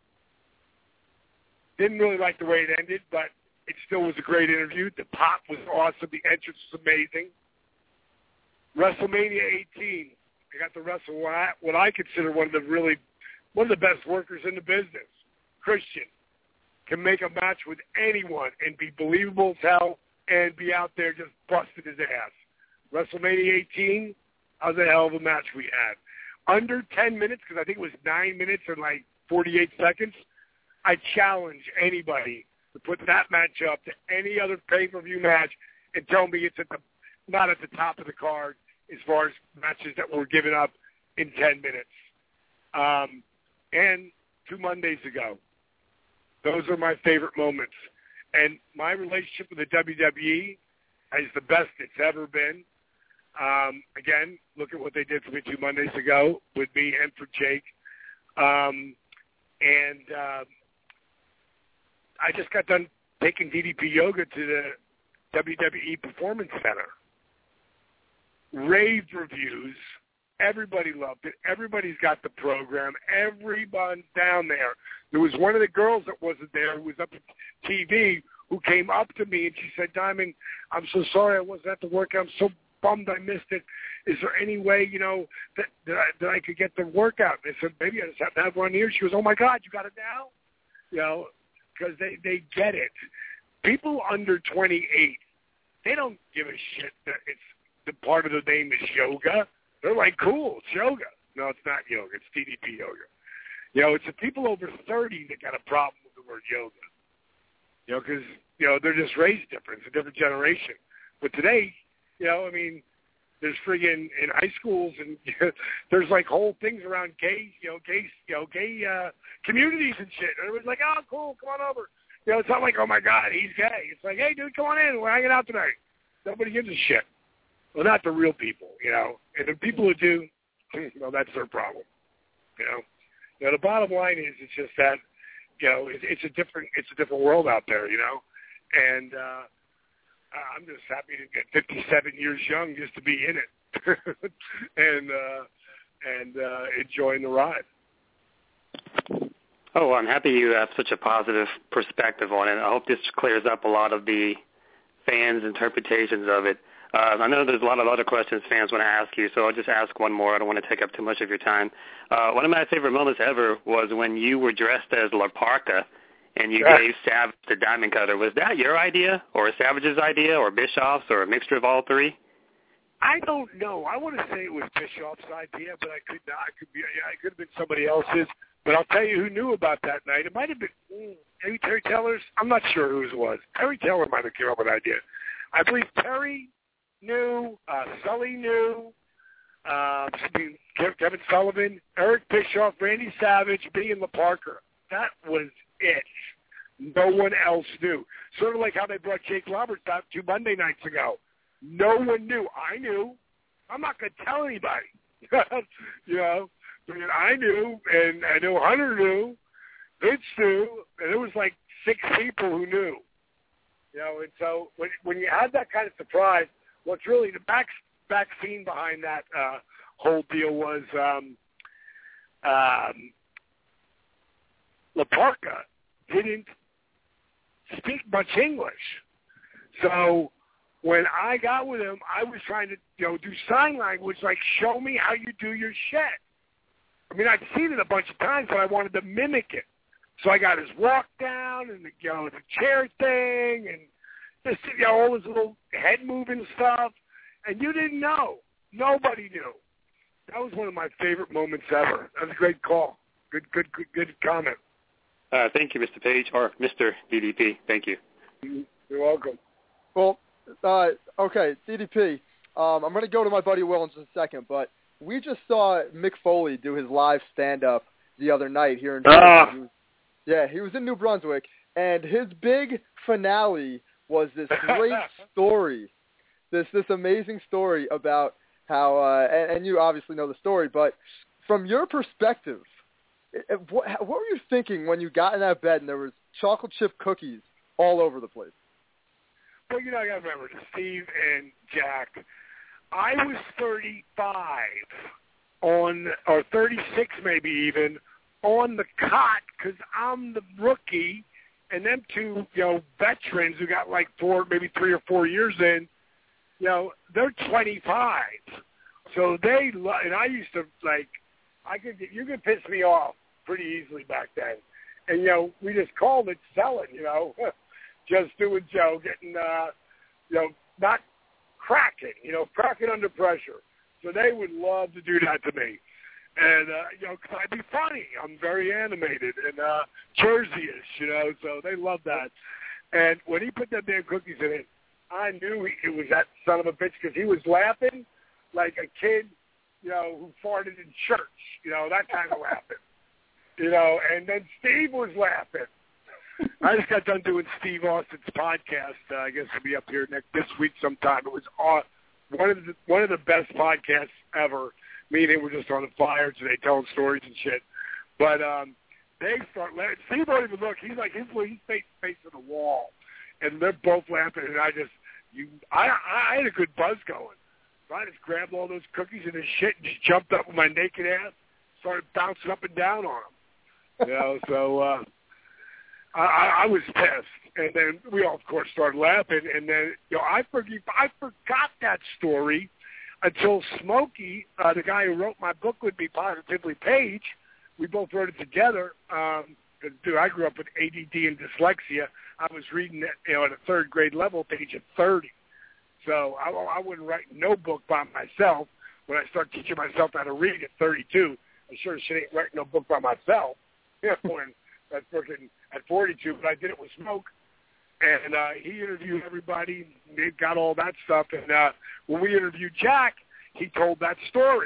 Didn't really like the way it ended, but it still was a great interview. The pop was awesome. The entrance was amazing. WrestleMania eighteen, I got to wrestle what I, what I consider one of the really, one of the best workers in the business. Christian can make a match with anyone and be believable as hell and be out there just busting his ass. WrestleMania eighteen, that was a hell of a match we had. Under ten minutes, because I think it was nine minutes and like forty-eight seconds, I challenge anybody to put that match up to any other pay-per-view match and tell me it's at the not at the top of the card as far as matches that were given up in ten minutes. Um, and two Mondays ago, those are my favorite moments. And my relationship with the W W E is the best it's ever been. Um, again, look at what they did for me two Mondays ago with me and for Jake. Um, and uh, I just got done taking D D P Yoga to the W W E Performance Center. Rave reviews. Everybody loved it. Everybody's got the program. Everyone's down there. There was one of the girls that wasn't there who was up at T V who came up to me and she said, Diamond, I'm so sorry I wasn't at the workout. I'm so bummed I missed it. Is there any way, you know, that that I, that I could get the workout? And I said, maybe I just have to have one here. She goes, oh, my God, you got it now? You know, because they, they get it. People under twenty-eight, they don't give a shit that it's the part of the name is yoga, they're like, cool, it's yoga. No, it's not yoga. It's D D P yoga. You know, it's the people over thirty that got a problem with the word yoga. You know, because, you know, they're just raised different. It's a different generation. But today, you know, I mean, there's friggin' in high schools and there's like whole things around gay, you know, gay, you know, gay uh, communities and shit. And everyone's like, oh, cool, come on over. You know, it's not like, oh, my God, he's gay. It's like, hey, dude, come on in. We're hanging out tonight. Nobody gives a shit. Well, not the real people, you know. And the people who do, well, that's their problem, you know. You know, the bottom line is it's just that, you know, it's, it's a different it's a different world out there, you know. And uh, I'm just happy to get fifty-seven years young just to be in it and uh, and uh, enjoying the ride. Oh, well, I'm happy you have such a positive perspective on it. I hope this clears up a lot of the fans' interpretations of it. Uh, I know there's a lot of other questions fans want to ask you, so I'll just ask one more. I don't want to take up too much of your time. Uh, one of my favorite moments ever was when you were dressed as La Parka and you gave Savage the diamond cutter. Was that your idea or Savage's idea or Bischoff's or a mixture of all three? I don't know. I want to say it was Bischoff's idea, but I could not. I could be. Yeah, it could have been somebody else's. But I'll tell you who knew about that night. It might have been mm, maybe Terry Taylor's. I'm not sure whose it was. Terry Taylor might have came up with an idea. I believe Terry knew, uh, Sully knew, uh, Kevin Sullivan, Eric Bischoff, Randy Savage, me, and La Parker. That was it. No one else knew. Sort of like how they brought Jake Roberts out two Monday nights ago. No one knew. I knew. I'm not going to tell anybody. You know, I, mean, I knew, and I know Hunter knew, Vince knew, and it was like six people who knew. You know, and so when when you have that kind of surprise, what's really the back back scene behind that uh, whole deal was um, um, La Parka didn't speak much English, so when I got with him, I was trying to you know do sign language, like show me how you do your shit. I mean, I'd seen it a bunch of times, but I wanted to mimic it. So I got his walk down and the, you know, the chair thing and just, you know, all his little head moving stuff. And you didn't know. Nobody knew. That was one of my favorite moments ever. That was a great call. Good, good, good, good comment. Uh, thank you, Mister Page, or Mister D D P. Thank you. You're welcome. Well, uh, okay, D D P, um, I'm going to go to my buddy Will in just a second, but we just saw Mick Foley do his live stand-up the other night here in Ah. He was, yeah, he was in New Brunswick, and his big finale was this great story, this this amazing story about how, uh, and, and you obviously know the story, but from your perspective, it, it, what, what were you thinking when you got in that bed and there was chocolate chip cookies all over the place? Well, you know, I got to remember, Steve and Jack, I was thirty-five on, or thirty-six maybe even, on the cot because I'm the rookie, and them two, you know, veterans who got like four, maybe three or four years in, you know, they're twenty-five. So they, lo- and I used to, like, I could, you could piss me off pretty easily back then. And, you know, we just called it selling, you know, just doing, you know, getting, uh, you know, not cracking, you know, cracking under pressure. So they would love to do that to me. And, uh, you know, cause I'd be funny. I'm very animated and uh, Jersey-ish, you know, so they love that. And when he put them damn cookies in it, I knew he, it was that son of a bitch because he was laughing like a kid, you know, who farted in church, you know, that kind of laughing. You know, and then Steve was laughing. I just got done doing Steve Austin's podcast. Uh, I guess he'll be up here next this week sometime. It was aw- one of the one of the best podcasts ever. Me and him were just on the fire today, telling stories and shit. But um, they start laughing. Steve won't even look. He's like his he's face facing the wall, and they're both laughing. And I just you I I had a good buzz going. So I just grabbed all those cookies and his shit and just jumped up with my naked ass, started bouncing up and down on them. You know, so. uh I, I was pissed, and then we all, of course, started laughing. And then, you know, I forget, I forgot that story until Smokey, uh, the guy who wrote my book with me, Positively Page, we both wrote it together. Um, dude, I grew up with A D D and dyslexia. I was reading it, you know, at a third grade level, page at thirty. So I, I wouldn't write no book by myself. When I start teaching myself how to read at thirty-two, I sure as shit ain't writing no book by myself. You know, and that's working at forty-two, but I did it with Smoke. And uh, he interviewed everybody. They got all that stuff. And uh, when we interviewed Jack, he told that story.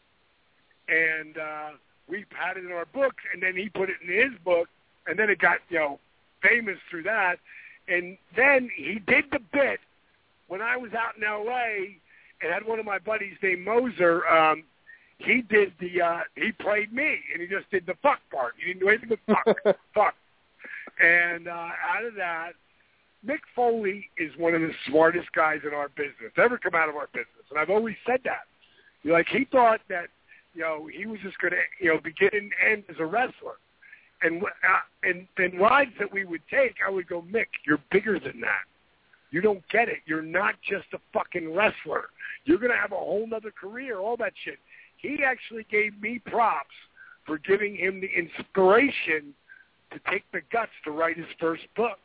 And uh, we had it in our book, and then he put it in his book, and then it got, you know, famous through that. And then he did the bit when I was out in L A and had one of my buddies named Moser. Um, he did the, uh, he played me, and he just did the fuck part. He didn't do anything but fuck, fuck. And uh, out of that, Mick Foley is one of the smartest guys in our business, ever come out of our business. And I've always said that. Like, he thought that, you know, he was just going to, you know, begin and end as a wrestler. And uh, and then rides that we would take, I would go, Mick, you're bigger than that. You don't get it. You're not just a fucking wrestler. You're going to have a whole other career, all that shit. He actually gave me props for giving him the inspiration to take the guts to write his first book.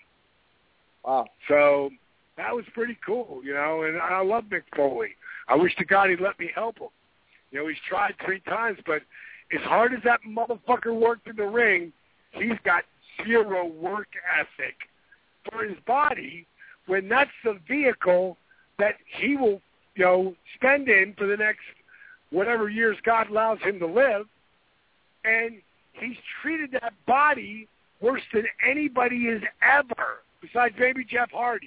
Wow. So that was pretty cool, you know, and I love Mick Foley. I wish to God he'd let me help him. You know, he's tried three times, but as hard as that motherfucker worked in the ring, he's got zero work ethic for his body when that's the vehicle that he will, you know, spend in for the next whatever years God allows him to live. And he's treated that body worse than anybody has ever, besides maybe Jeff Hardy.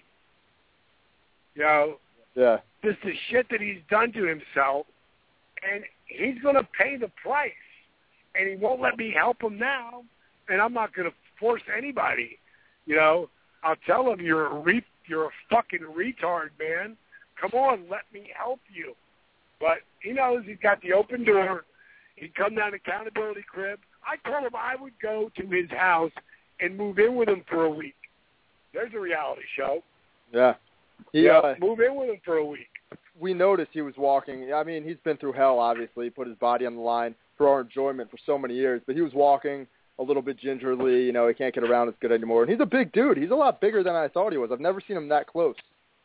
You know, yeah. Just the shit that he's done to himself, and he's going to pay the price. And he won't let me help him now, and I'm not going to force anybody. You know, I'll tell him, you're a re- you're a fucking retard, man. Come on, let me help you. But he knows he's got the open door. He'd come down to Accountability Crib. I told him I would go to his house and move in with him for a week. There's a reality show. Yeah. He, yeah, uh, move in with him for a week. We noticed he was walking. I mean, he's been through hell, obviously. He put his body on the line for our enjoyment for so many years. But he was walking a little bit gingerly. You know, he can't get around as good anymore. And he's a big dude. He's a lot bigger than I thought he was. I've never seen him that close.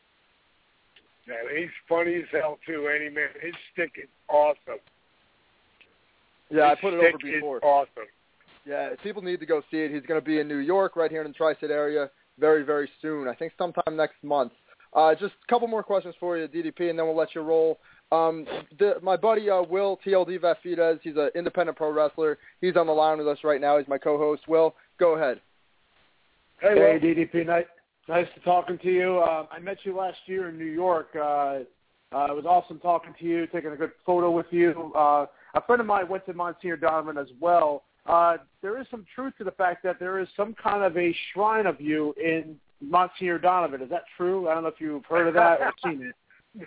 Yeah, he's funny as hell, too, ain't he, man? His stick is awesome. Yeah, His I put it stick over before. Is awesome. Yeah, people need to go see it. He's going to be in New York, right here in the Tri-State area, very, very soon. I think sometime next month. Uh, just a couple more questions for you, D D P, and then we'll let you roll. Um, the, my buddy uh, Will T L D Vafides, he's an independent pro wrestler. He's on the line with us right now. He's my co-host. Will, go ahead. Hey, hey D D P, nice, nice to talking to you. Uh, I met you last year in New York. Uh, uh, it was awesome talking to you, taking a good photo with you. Uh, a friend of mine went to Monsignor Donovan as well. Uh, there is some truth to the fact that there is some kind of a shrine of you in Monsignor Donovan. Is that true? I don't know if you've heard of that or seen it.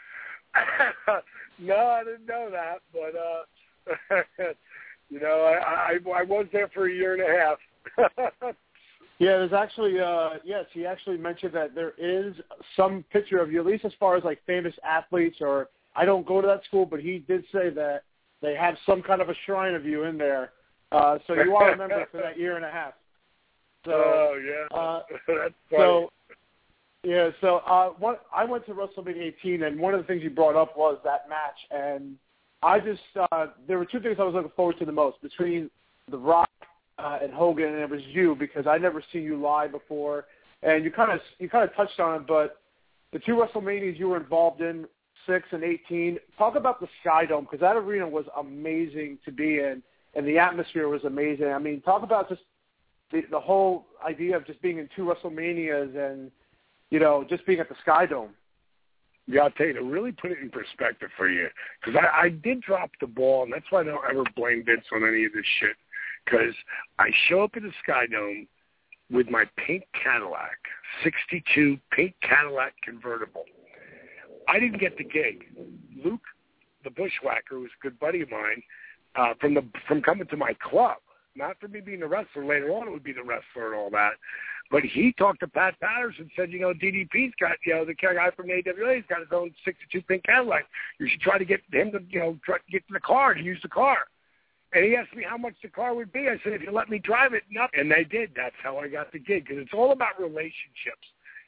No, I didn't know that, but uh, you know, I, I I was there for a year and a half. Yeah, there's actually uh, yes, he actually mentioned that there is some picture of you, at least as far as like famous athletes. Or I don't go to that school, but he did say that they have some kind of a shrine of you in there. Uh, so you are remembered for that year and a half. So, oh yeah, uh, that's funny. So, yeah, so uh, one, I went to WrestleMania eighteen, and one of the things you brought up was that match, and I just uh, there were two things I was looking forward to the most between The Rock uh, and Hogan, and it was you, because I never seen you live before, and you kind of you kind of touched on it, but the two WrestleManias you were involved in, six and eighteen, talk about the Sky Dome, because that arena was amazing to be in, and the atmosphere was amazing. I mean, talk about just The, the whole idea of just being in two WrestleManias and, you know, just being at the Sky Dome. Yeah, I'll tell you, to really put it in perspective for you, because I, I did drop the ball, and that's why I don't ever blame Vince on any of this shit, because I show up at the Sky Dome with my pink Cadillac, sixty-two pink Cadillac convertible. I didn't get the gig. Luke, the Bushwhacker, who's a good buddy of mine, uh, from the from coming to my club, not for me being the wrestler. Later on, it would be the wrestler and all that. But he talked to Pat Patterson, said, you know, D D P's got, you know, the guy from A W A, he's got his own sixty-two pink Cadillac. You should try to get him to, you know, try to get to the car, to use the car. And he asked me how much the car would be. I said, if you let me drive it, nothing. And they did. That's how I got the gig, because it's all about relationships.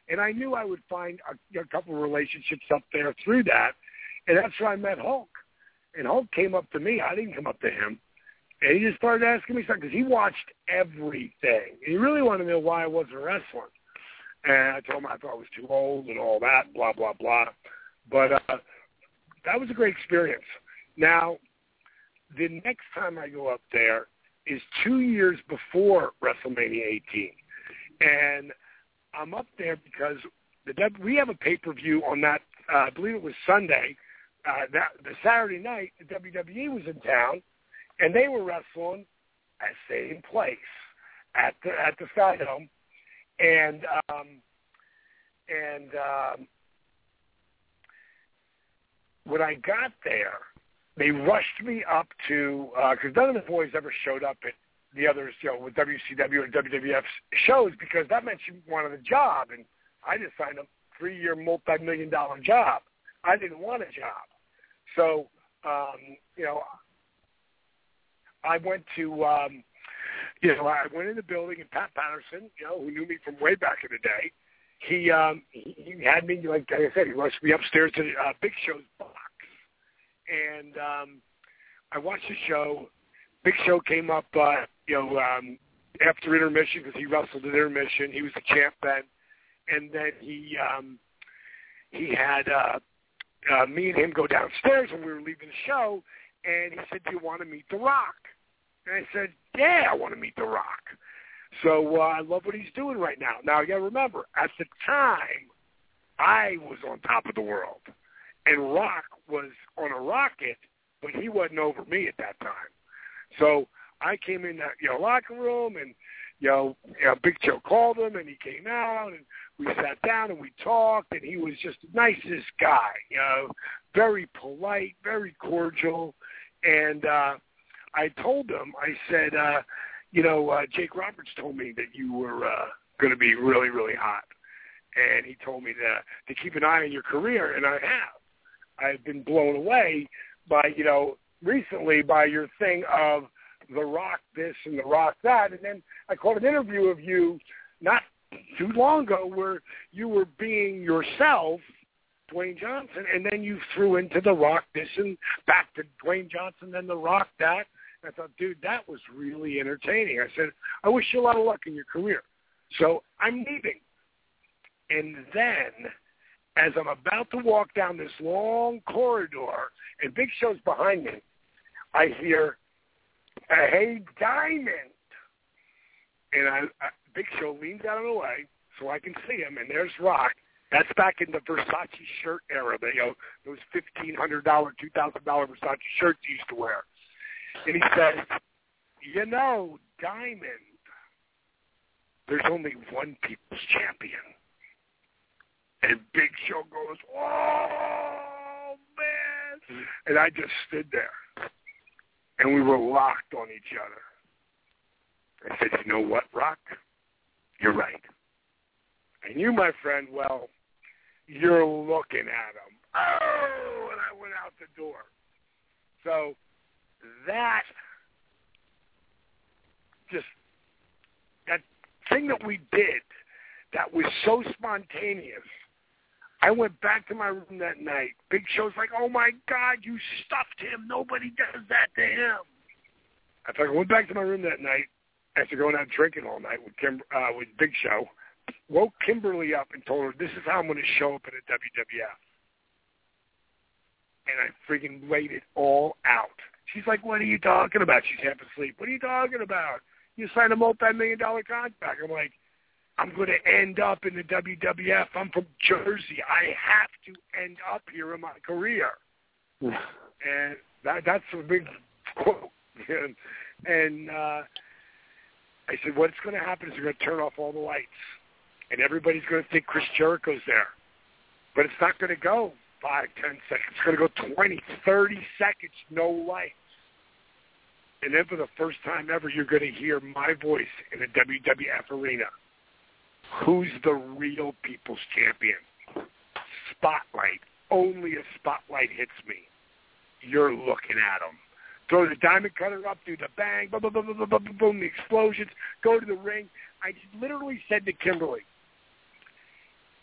And I knew I would find a, a couple of relationships up there through that. And that's where I met Hulk. And Hulk came up to me. I didn't come up to him. And he just started asking me something because he watched everything. And he really wanted to know why I wasn't wrestling. And I told him I thought I was too old and all that, blah, blah, blah. But uh, that was a great experience. Now, the next time I go up there is two years before WrestleMania eighteen. And I'm up there because the we have a pay-per-view on that, uh, I believe it was Sunday. Uh, that the Saturday night, the W W E was in town, and they were wrestling at the same place at the at the Stadium, and um, and um, when I got there, they rushed me up to because uh, none of the boys ever showed up at the others, you know, with W C W and W W F shows because that meant you wanted a job, and I just signed a three-year, multi-million dollar job. I didn't want a job. So, um, you know, I went to, um, you know, I went in the building, and Pat Patterson, you know, who knew me from way back in the day, he um, he had me, like I said, he rushed me upstairs to uh, Big Show's box. And um, I watched the show. Big Show came up, uh, you know, um, after intermission because he wrestled at intermission. He was the champ then. And then he um, he had uh, uh, me and him go downstairs when we were leaving the show, and he said, "Do you want to meet The Rock?" And I said, "Yeah, I want to meet The Rock." So uh, I love what he's doing right now. Now, you got to remember, at the time, I was on top of the world, and Rock was on a rocket, but he wasn't over me at that time. So I came in that you know locker room, and you know, you know Big Show called him, and he came out, and we sat down and we talked, and he was just the nicest guy, you know, very polite, very cordial. And uh, I told him, I said, uh, you know, uh, Jake Roberts told me that you were uh, going to be really, really hot. And he told me to, to keep an eye on your career, and I have. I've been blown away by, you know, recently by your thing of The Rock this and The Rock that. And then I caught an interview of you not too long ago where you were being yourself, Dwayne Johnson, and then you threw into The Rock this and back to Dwayne Johnson, then The Rock that. And I thought, dude, that was really entertaining. I said, I wish you a lot of luck in your career. So I'm leaving. And then as I'm about to walk down this long corridor, and Big Show's behind me, I hear, "Hey, Diamond." And I, I, Big Show leans out of the way so I can see him, and there's Rock. That's back in the Versace shirt era, the, you know, those fifteen hundred dollars, two thousand dollars Versace shirts he used to wear. And he says, "You know, Diamond, there's only one People's Champion." And Big Show goes, "Oh, man." And I just stood there. And we were locked on each other. I said, "You know what, Rock? You're right. And you, my friend, well, you're looking at him." Oh, and I went out the door. So that just, that thing that we did that was so spontaneous, I went back to my room that night. Big Show's like, "Oh, my God, you stuffed him. Nobody does that to him." I went back to my room that night after going out drinking all night with Kim, uh, with Big Show, woke Kimberly up and told her, "This is how I'm going to show up at a W W F." And I freaking laid it all out. She's like, "What are you talking about?" She's half asleep. "What are you talking about? You signed a multi-million dollar contract." I'm like, "I'm going to end up in the W W F. I'm from Jersey. I have to end up here in my career." And that, that's a big quote. And, and uh, I said, what's going to happen is they're going to turn off all the lights. And everybody's going to think Chris Jericho's there. But it's not going to go five, ten seconds. It's going to go twenty, thirty seconds, no lights. And then for the first time ever, you're going to hear my voice in a W W F arena. Who's the real People's Champion? Spotlight. Only a spotlight hits me. You're looking at him. Throw the diamond cutter up, do the bang, boom, boom, boom, boom, boom, boom, boom, the explosions, go to the ring. I literally said to Kimberly,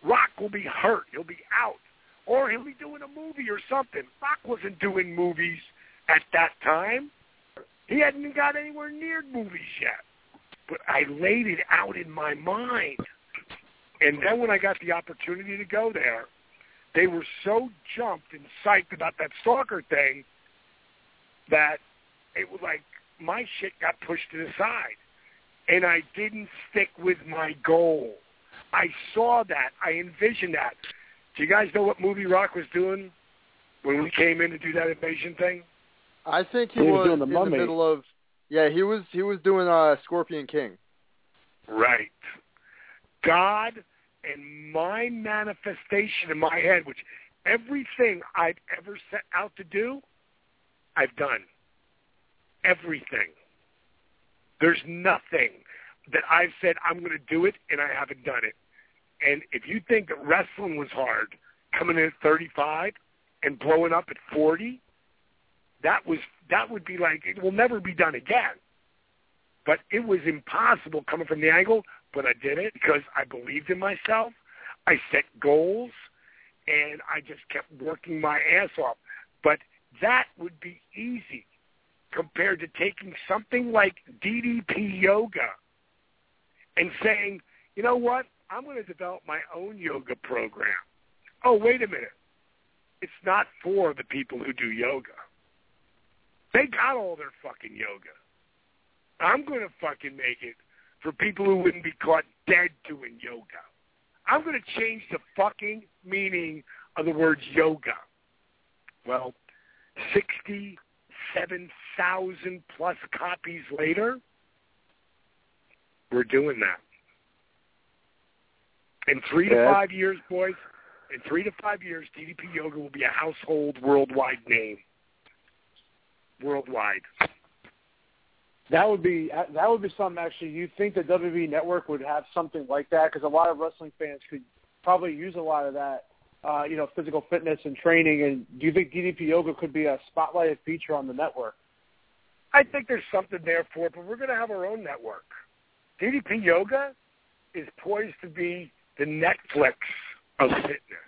Rock will be hurt. He'll be out. Or he'll be doing a movie or something. Rock wasn't doing movies at that time. He hadn't even got anywhere near movies yet. But I laid it out in my mind. And then when I got the opportunity to go there, they were so jumped and psyched about that stalker thing that it was like my shit got pushed to the side. And I didn't stick with my goal. I saw that. I envisioned that. Do you guys know what movie Rock was doing when we came in to do that invasion thing? I think he, he was, was doing the in Mummy. the middle of, yeah, he was he was doing uh, Scorpion King. Right. God and my manifestation in my head, which everything I've ever set out to do, I've done. Everything. There's nothing that I've said I'm going to do it and I haven't done it. And if you think that wrestling was hard, coming in at thirty-five and blowing up at forty, that was that would be like, it will never be done again. But it was impossible coming from the angle, but I did it because I believed in myself. I set goals, and I just kept working my ass off. But that would be easy compared to taking something like D D P yoga and saying, you know what, I'm going to develop my own yoga program. Oh, wait a minute. It's not for the people who do yoga. They got all their fucking yoga. I'm going to fucking make it for people who wouldn't be caught dead doing yoga. I'm going to change the fucking meaning of the word yoga. Well, sixty-seven thousand plus copies later, we're doing that. In three to five years, boys, in three to five years, D D P Yoga will be a household worldwide name. Worldwide. That would be that would be something. Actually, you think the W W E Network would have something like that? Because a lot of wrestling fans could probably use a lot of that, uh, you know, physical fitness and training. And do you think D D P Yoga could be a spotlighted feature on the network? I think there's something there for it, but we're going to have our own network. D D P Yoga is poised to be the Netflix of fitness.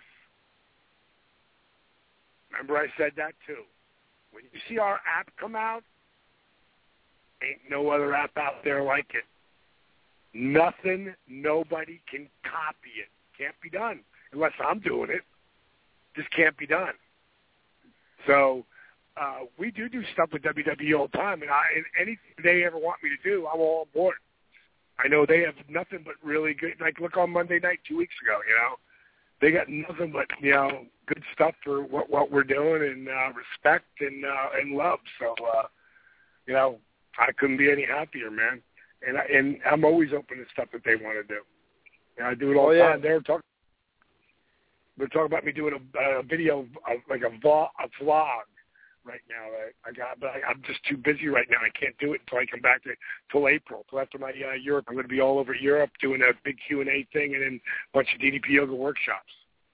Remember I said that too. When you see our app come out, ain't no other app out there like it. Nothing, nobody can copy it. Can't be done unless I'm doing it. Just can't be done. So uh, we do do stuff with W W E all the time, and, I, and anything they ever want me to do, I'm all on board. I know they have nothing but really good, like look on Monday night two weeks ago, you know. They got nothing but, you know, good stuff for what, what we're doing and uh, respect and uh, and love. So, uh, you know, I couldn't be any happier, man. And, I, and I'm always open to stuff that they want to do. And I do it all oh, the yeah. time. They're talking, they're talking about me doing a, a video, of, like a, vo- a vlog right now. I, I got, but I, I'm just too busy right now. I can't do it until I come back to till April. Till after my uh, Europe, I'm going to be all over Europe doing a big Q and A thing and then a bunch of D D P Yoga workshops.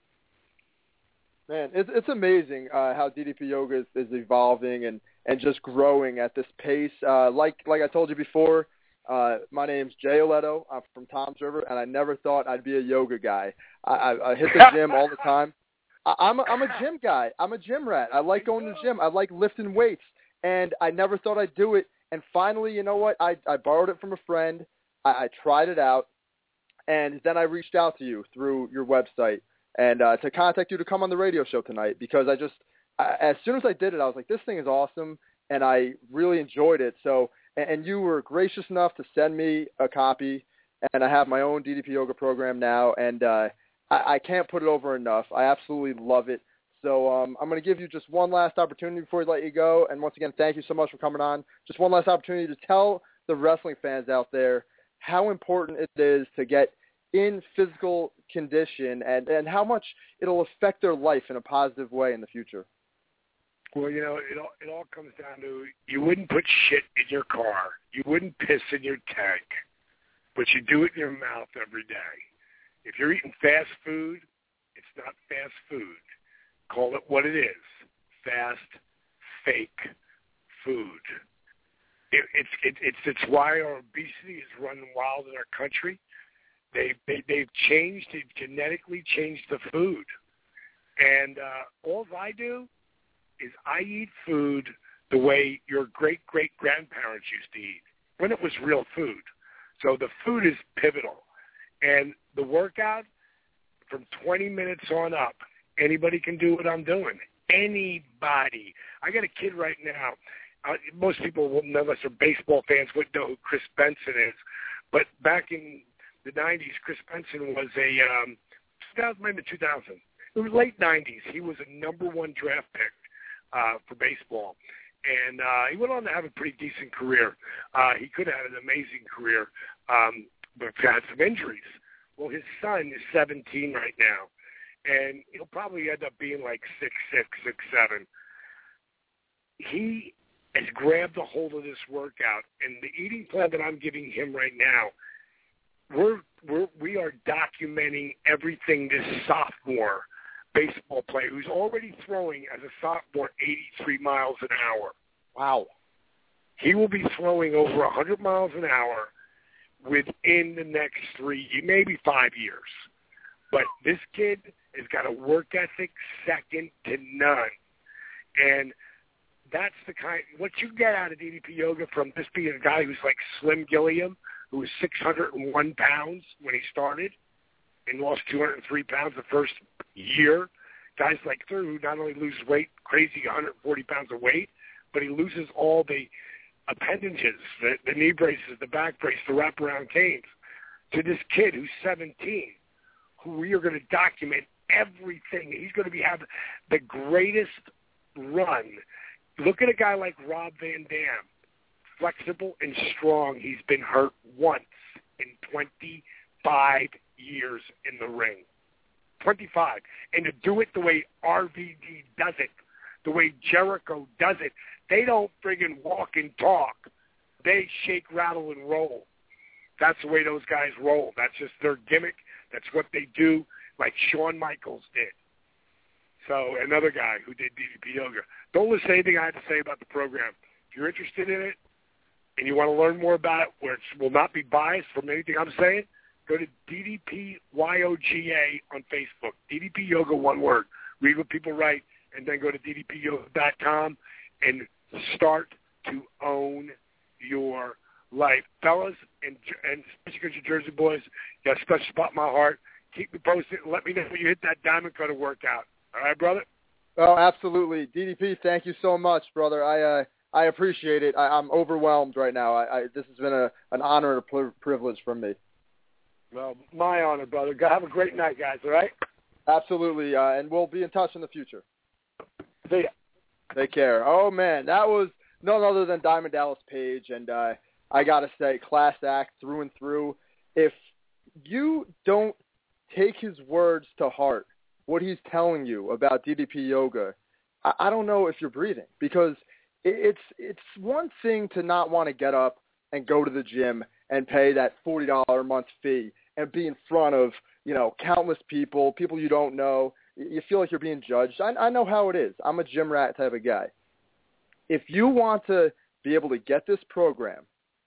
Man, it's it's amazing uh, how D D P Yoga is, is evolving and, and just growing at this pace. Uh, like like I told you before, uh, my name's Jay Oleto. I'm from Toms River, and I never thought I'd be a yoga guy. I, I, I hit the gym all the time. I, I'm a, I'm a gym guy. I'm a gym rat. I like going to the gym. I like lifting weights, and I never thought I'd do it. And finally, you know what? I, I borrowed it from a friend. I, I tried it out, and then I reached out to you through your website. And uh, to contact you to come on the radio show tonight because I just, I, as soon as I did it, I was like, this thing is awesome, and I really enjoyed it. So, and, and you were gracious enough to send me a copy, and I have my own D D P Yoga program now, and uh, I, I can't put it over enough. I absolutely love it. So um, I'm going to give you just one last opportunity before we let you go, and once again, thank you so much for coming on. Just one last opportunity to tell the wrestling fans out there how important it is to get in physical condition and, and how much it'll affect their life in a positive way in the future. Well, you know, it all, it all comes down to you wouldn't put shit in your car. You wouldn't piss in your tank, but you do it in your mouth every day. If you're eating fast food, it's not fast food. Call it what it is, fast, fake food. It, it's, it, it's, it's why our obesity is running wild in our country. They, they, they've changed, they've genetically changed the food. And uh, all I do is I eat food the way your great-great-grandparents used to eat, when it was real food. So the food is pivotal. And the workout, from twenty minutes on up, anybody can do what I'm doing. Anybody. I got a kid right now. Uh, most people, unless they're baseball fans, wouldn't know who Chris Benson is. But back in the nineties, Chris Benson was a um, two thousand, maybe two thousand. It was late nineties. He was a number one draft pick uh, for baseball. And uh, he went on to have a pretty decent career. Uh, he could have had an amazing career, um, but had some injuries. Well, his son is seventeen right now, and he'll probably end up being like six six, six seven. He has grabbed a hold of this workout, and the eating plan that I'm giving him right now, we're, we're, we are documenting everything this sophomore baseball player who's already throwing as a sophomore eighty-three miles an hour. Wow. He will be throwing over one hundred miles an hour within the next three, maybe five years. But this kid has got a work ethic second to none. And that's the kind, what you get out of D D P Yoga from this being a guy who's like Slim Gilliam, who was six hundred one pounds when he started and lost two hundred three pounds the first year. Guys like Thur who not only lose weight, crazy one hundred forty pounds of weight, but he loses all the appendages, the, the knee braces, the back brace, the wraparound canes, to this kid who's seventeen, who we are going to document everything. He's going to be have the greatest run. Look at a guy like Rob Van Dam, flexible and strong. He's been hurt once in twenty-five years in the ring. twenty-five. And to do it the way R V D does it, the way Jericho does it, they don't friggin' walk and talk. They shake, rattle, and roll. That's the way those guys roll. That's just their gimmick. That's what they do, like Shawn Michaels did. So another guy who did D D P Yoga. Don't listen to anything I have to say about the program. If you're interested in it and you want to learn more about it, where it will not be biased from anything I'm saying, go to D D P Y O G A on Facebook. D D P Yoga, one word. Read what people write, and then go to D D P yoga dot com and start to own your life. Fellas, and, and especially because you're Jersey boys, you got a special spot in my heart. Keep me posted and let me know when you hit that diamond cutter workout. All right, brother? Oh, absolutely. D D P, thank you so much, brother. I uh, I appreciate it. I, I'm overwhelmed right now. I, I This has been a, an honor and a pl- privilege for me. Well, my honor, brother. Have a great night, guys, all right? Absolutely, uh, and we'll be in touch in the future. See ya. Take care. Oh, man, that was none other than Diamond Dallas Page, and uh, I got to say, class act through and through. If you don't take his words to heart, what he's telling you about D D P Yoga, I, I don't know if you're breathing, because it, it's it's one thing to not want to get up and go to the gym and pay that forty dollars a month fee and be in front of, you know, countless people, people you don't know. You feel like you're being judged. I, I know how it is. I'm a gym rat type of guy. If you want to be able to get this program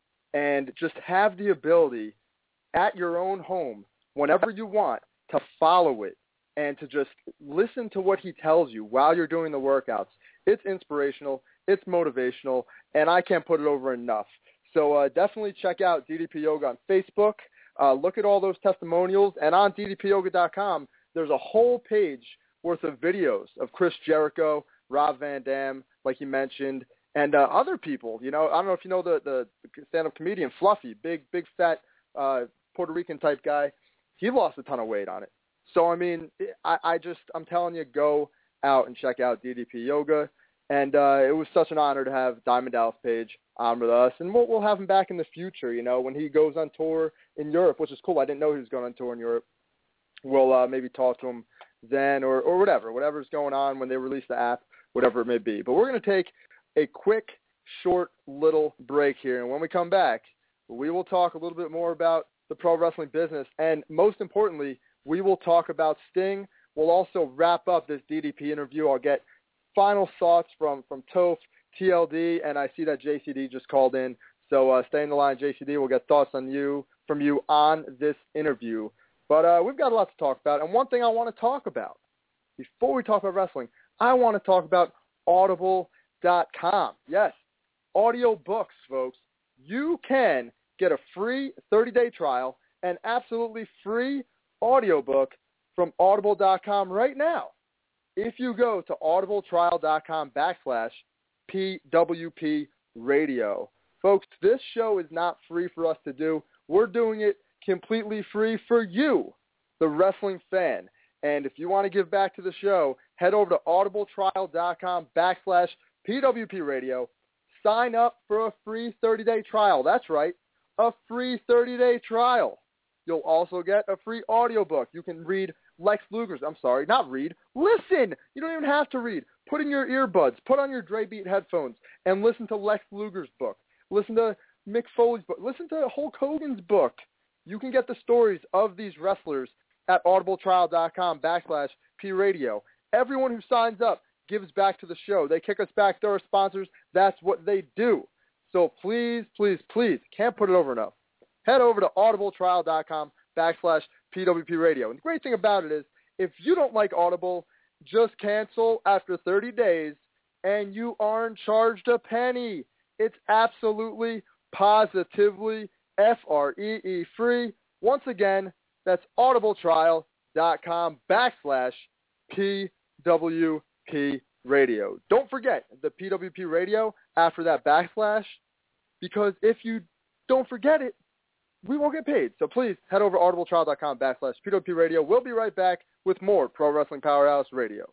and just have the ability at your own home, whenever you want, to follow it and to just listen to what he tells you while you're doing the workouts, it's inspirational, it's motivational, and I can't put it over enough. So uh, definitely check out D D P Yoga on Facebook. Uh, look at all those testimonials. And on D D P yoga dot com, there's a whole page worth of videos of Chris Jericho, Rob Van Dam, like you mentioned, and uh, other people. You know, I don't know if you know the, the stand-up comedian Fluffy, big, big, fat uh, Puerto Rican type guy. He lost a ton of weight on it. So, I mean, I, I just, I'm telling you, go out and check out D D P Yoga. And uh, it was such an honor to have Diamond Dallas Page on with us. And we'll, we'll have him back in the future, you know, when he goes on tour in Europe, which is cool. I didn't know he was going on tour in Europe. We'll uh, maybe talk to him then or, or whatever, whatever's going on when they release the app, whatever it may be. But we're going to take a quick, short, little break here. And when we come back, we will talk a little bit more about the pro wrestling business. And most importantly, we will talk about Sting. We'll also wrap up this D D P interview. I'll get final thoughts from, from Toph, T L D, and I see that J C D just called in. So uh, stay in the line, J C D. We'll get thoughts on you, from you on this interview. But uh, we've got a lot to talk about. And one thing I want to talk about, before we talk about wrestling, I want to talk about audible dot com. Yes, audio books, folks. You can get a free thirty-day trial and absolutely free audiobook from audible dot com right now. If you go to audibletrial.com backslash PWP radio. Folks, this show is not free for us to do. We're doing it completely free for you, the wrestling fan. And if you want to give back to the show, head over to audibletrial.com backslash PWP radio. Sign up for a free thirty-day trial. That's right, a free thirty-day trial. You'll also get a free audiobook. You can read Lex Luger's, I'm sorry, not read, listen. You don't even have to read. Put in your earbuds, put on your Dre Beat headphones, and listen to Lex Luger's book. Listen to Mick Foley's book. Listen to Hulk Hogan's book. You can get the stories of these wrestlers at audibletrial.com backslash P radio. Everyone who signs up gives back to the show. They kick us back to our sponsors. That's what they do. So please, please, please, can't put it over enough. Head over to audibletrial.com backslash PWP radio. And the great thing about it is, if you don't like Audible, just cancel after thirty days and you aren't charged a penny. It's absolutely, positively F R E E free. Once again, that's audibletrial.com backslash PWP radio. Don't forget the P W P radio after that backslash, because if you don't forget it, we won't get paid. So please head over to audibletrial.com backslash PWP radio. We'll be right back with more Pro Wrestling Powerhouse Radio.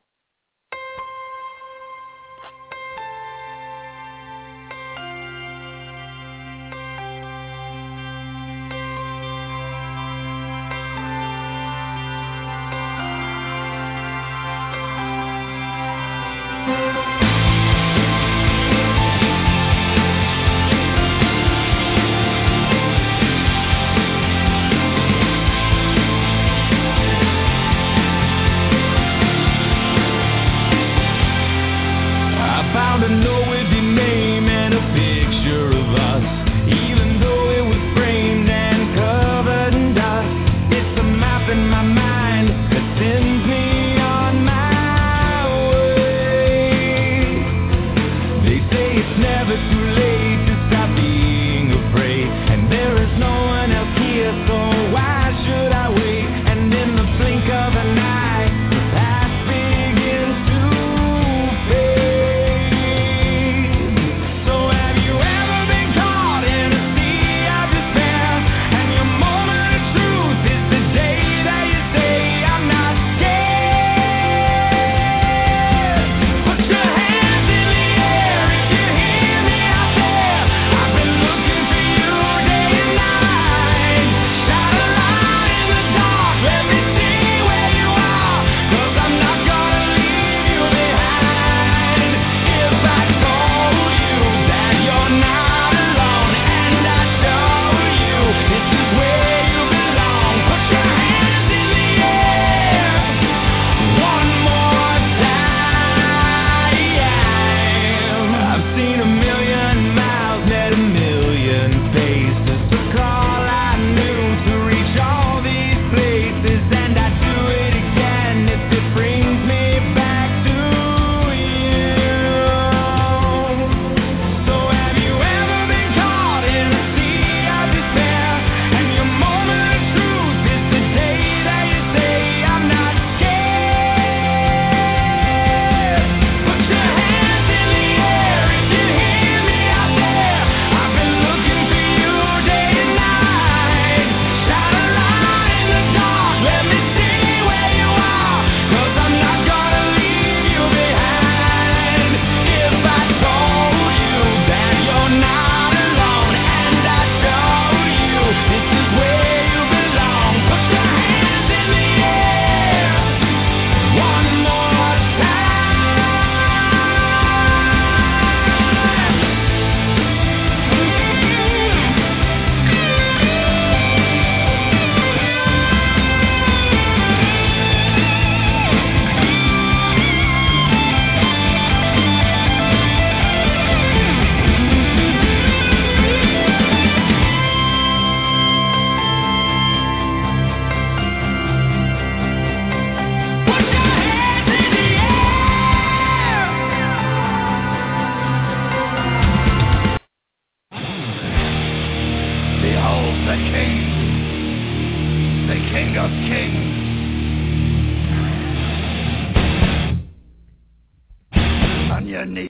king. On your knees.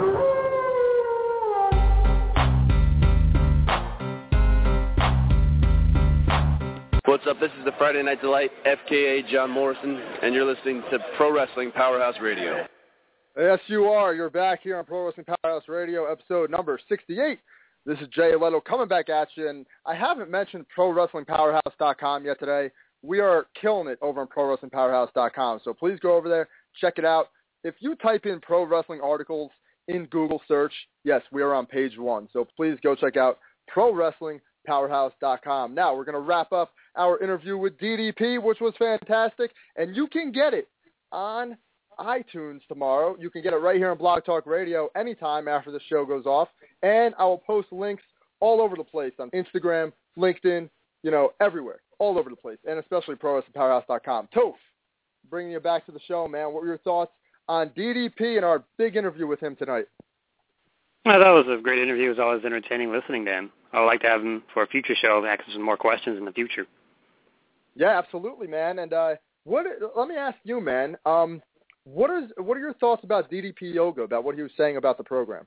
What's up? This is the Friday Night Delight, F K A John Morrison, and you're listening to Pro Wrestling Powerhouse Radio. Yes, you are. You're back here on Pro Wrestling Powerhouse Radio, episode number sixty-eight. This is Jay Leto coming back at you, and I haven't mentioned Pro Wrestling Powerhouse dot com yet today. We are killing it over on Pro Wrestling Powerhouse dot com, so please go over there, check it out. If you type in pro wrestling articles in Google search, yes, we are on page one, so please go check out Pro Wrestling Powerhouse dot com. Now, we're going to wrap up our interview with D D P, which was fantastic, and you can get it on iTunes tomorrow. You can get it right here on Blog Talk Radio anytime after the show goes off, and I will post links all over the place on Instagram, LinkedIn, you know, everywhere, all over the place, and especially Pro Wrestling Powerhouse dot com. Toph, bringing you back to the show, man. What were your thoughts on D D P and our big interview with him tonight? Well, that was a great interview. It was always entertaining listening to him. I would like to have him for a future show, ask some more questions in the future. Yeah, absolutely, man. And uh, what? Let me ask you, man. Um, what is what are your thoughts about D D P Yoga? About what he was saying about the program?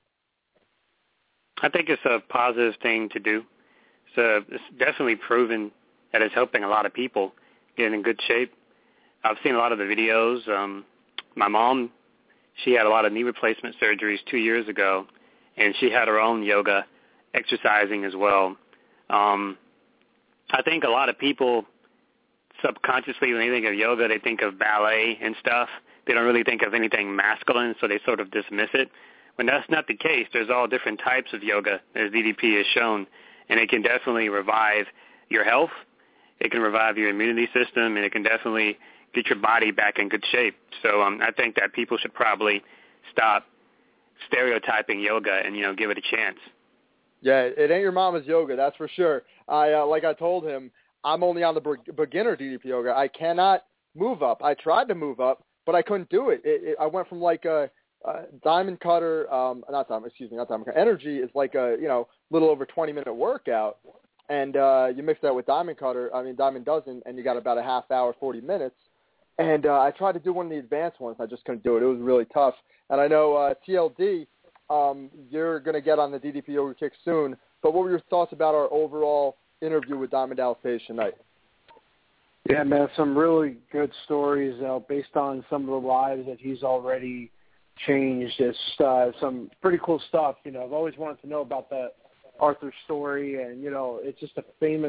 I think it's a positive thing to do. It's, a, it's definitely proven that it's helping a lot of people get in good shape. I've seen a lot of the videos. Um, my mom, she had a lot of knee replacement surgeries two years ago, and she had her own yoga exercising as well. Um, I think a lot of people subconsciously, when they think of yoga, they think of ballet and stuff. They don't really think of anything masculine, so they sort of dismiss it. When that's not the case, there's all different types of yoga, as D D P has shown, and it can definitely revive your health. It can revive your immunity system, and it can definitely get your body back in good shape. So um, I think that people should probably stop stereotyping yoga and, you know, give it a chance. Yeah, it ain't your mama's yoga, that's for sure. I uh, like I told him, I'm only on the be- beginner D D P yoga. I cannot move up. I tried to move up, but I couldn't do it. it, it I went from like a, a diamond cutter, um, not diamond, excuse me, not diamond cutter. Energy is like a, you know, little over twenty minute workout, and uh, you mix that with diamond cutter. I mean, diamond dozen, and you got about a half hour, forty minutes. And uh, I tried to do one of the advanced ones. I just couldn't do it. It was really tough. And I know uh, T L D, um, you're going to get on the D D P yoga kick soon. But what were your thoughts about our overall interview with Diamond Dallas Page tonight? Yeah, man, some really good stories uh, based on some of the lives that he's already changed. It's uh, some pretty cool stuff. You know, I've always wanted to know about the Arthur story, and, you know, it's just a famous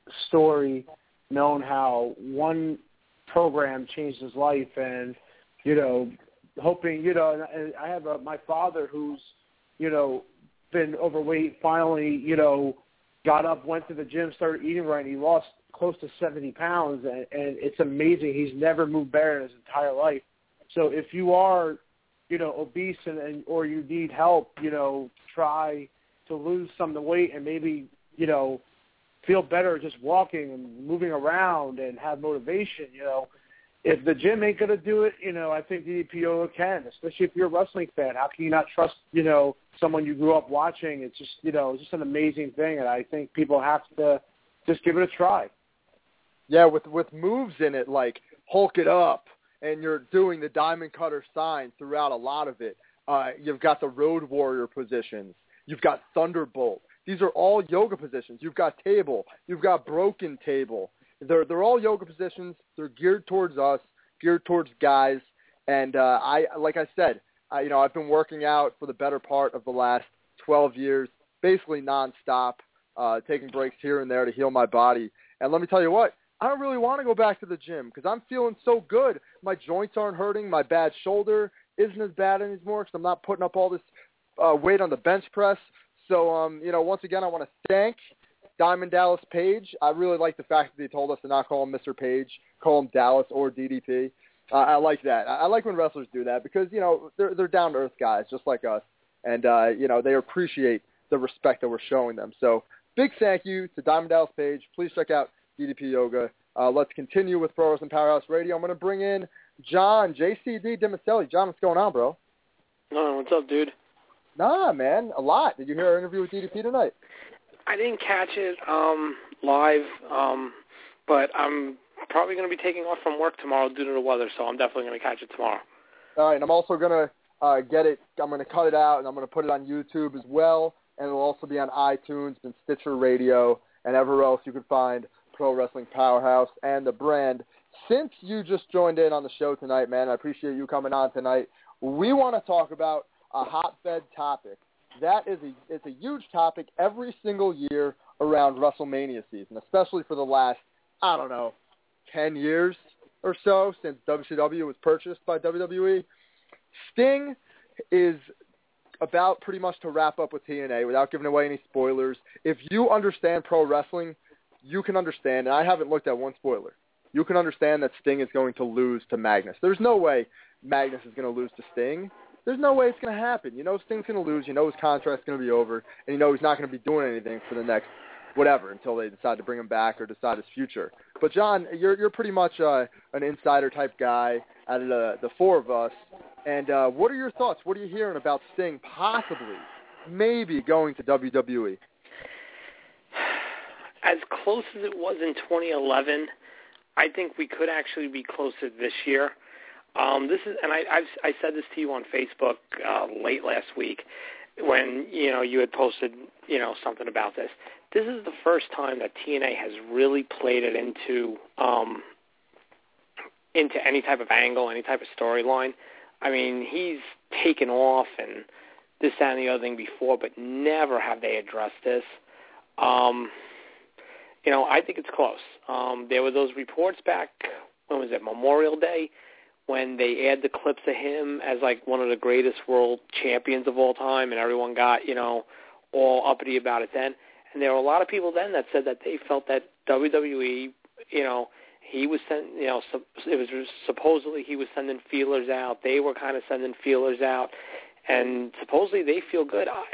story known how one program changed his life, and, you know, hoping, you know, and I have a, my father who's, you know, been overweight, finally, you know, got up, went to the gym, started eating right, and he lost close to seventy pounds, and, and it's amazing. He's never moved better in his entire life. So if you are, you know, obese and, and or you need help, you know, try to lose some of the weight and maybe, you know, feel better just walking and moving around and have motivation, you know. If the gym ain't going to do it, you know, I think D D P yoga can, especially if you're a wrestling fan. How can you not trust, you know, someone you grew up watching? It's just, you know, it's just an amazing thing, and I think people have to just give it a try. Yeah, with with moves in it, like Hulk it up, and you're doing the diamond cutter sign throughout a lot of it. Uh, you've got the Road Warrior positions. You've got Thunderbolt. These are all yoga positions. You've got table. You've got broken table. They're they're all yoga positions. They're geared towards us, geared towards guys. And uh, I, like I said, I, you know, I've been working out for the better part of the last twelve years, basically nonstop, uh, taking breaks here and there to heal my body. And let me tell you what, I don't really want to go back to the gym because I'm feeling so good. My joints aren't hurting. My bad shoulder isn't as bad anymore because I'm not putting up all this uh, weight on the bench press. So, um, you know, once again, I want to thank Diamond Dallas Page. I really like the fact that they told us to not call him Mister Page, call him Dallas or D D P. Uh, I like that. I like when wrestlers do that because, you know, they're they're down-to-earth guys just like us. And, uh, you know, they appreciate the respect that we're showing them. So big thank you to Diamond Dallas Page. Please check out D D P Yoga. Uh, let's continue with Pro Wrestling Powerhouse Radio. I'm going to bring in John, J C D Dimicelli. John, what's going on, bro? No, what's up, dude? Nah, man, a lot. Did you hear our interview with D D P tonight? I didn't catch it um, live, um, but I'm probably going to be taking off from work tomorrow due to the weather, so I'm definitely going to catch it tomorrow. All right, and I'm also going to uh, get it. I'm going to cut it out, and I'm going to put it on YouTube as well, and it'll also be on iTunes and Stitcher Radio and everywhere else you can find Pro Wrestling Powerhouse and the brand. Since you just joined in on the show tonight, man, I appreciate you coming on tonight. We want to talk about a hotbed topic. That is a, it's a huge topic every single year around WrestleMania season, especially for the last, I don't know, ten years or so since W C W was purchased by W W E. Sting is about pretty much to wrap up with T N A without giving away any spoilers. If you understand pro wrestling, you can understand, and I haven't looked at one spoiler, you can understand that Sting is going to lose to Magnus. There's no way Magnus is going to lose to Sting. There's no way it's going to happen. You know Sting's going to lose. You know his contract's going to be over. And you know he's not going to be doing anything for the next whatever until they decide to bring him back or decide his future. But, John, you're you're pretty much uh, an insider-type guy out of the, the four of us. And uh, what are your thoughts? What are you hearing about Sting possibly, maybe going to W W E? As close as it was in twenty eleven, I think we could actually be closer this year. Um, this is, and I, I've, I said this to you on Facebook uh, late last week when you know you had posted you know something about this. This is the first time that T N A has really played it into um, into any type of angle, any type of storyline. I mean, he's taken off and this, that, and the other thing before, but never have they addressed this. Um, you know, I think it's close. Um, there were those reports back, when was it, Memorial Day, when they aired the clips of him as like one of the greatest world champions of all time, and everyone got, you know, all uppity about it then. And there were a lot of people then that said that they felt that W W E, you know, he was sent, you know, it was supposedly he was sending feelers out. They were kind of sending feelers out, and supposedly they feel good. I,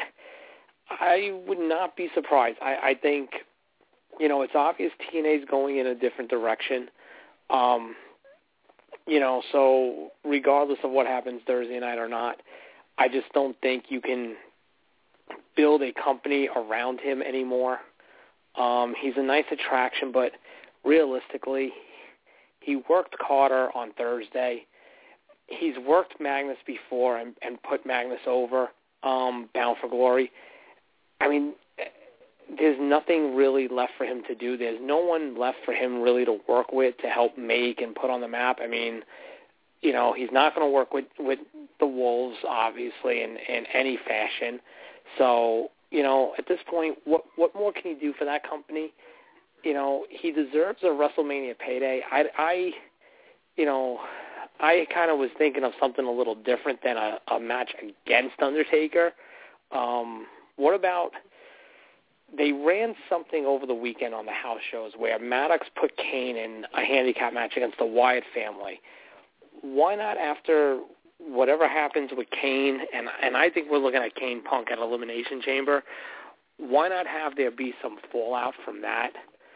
I would not be surprised. I, I think, you know, it's obvious T N A is going in a different direction. Um, you know, so regardless of what happens Thursday night or not, I just don't think you can build a company around him anymore. Um, he's a nice attraction, but realistically, he worked Carter on Thursday. He's worked Magnus before and, and put Magnus over, um, Bound for Glory. I mean, there's nothing really left for him to do. There's no one left for him really to work with to help make and put on the map. I mean, you know, he's not going to work with, with the Wolves, obviously, in, in any fashion. So, you know, at this point, what what more can he do for that company? You know, he deserves a WrestleMania payday. I, I you know, I kind of was thinking of something a little different than a, a match against Undertaker. Um, what about... They ran something over the weekend on the house shows where Maddox put Kane in a handicap match against the Wyatt family. Why not, after whatever happens with Kane, and and I think we're looking at Kane Punk at Elimination Chamber, why not have there be some fallout from that?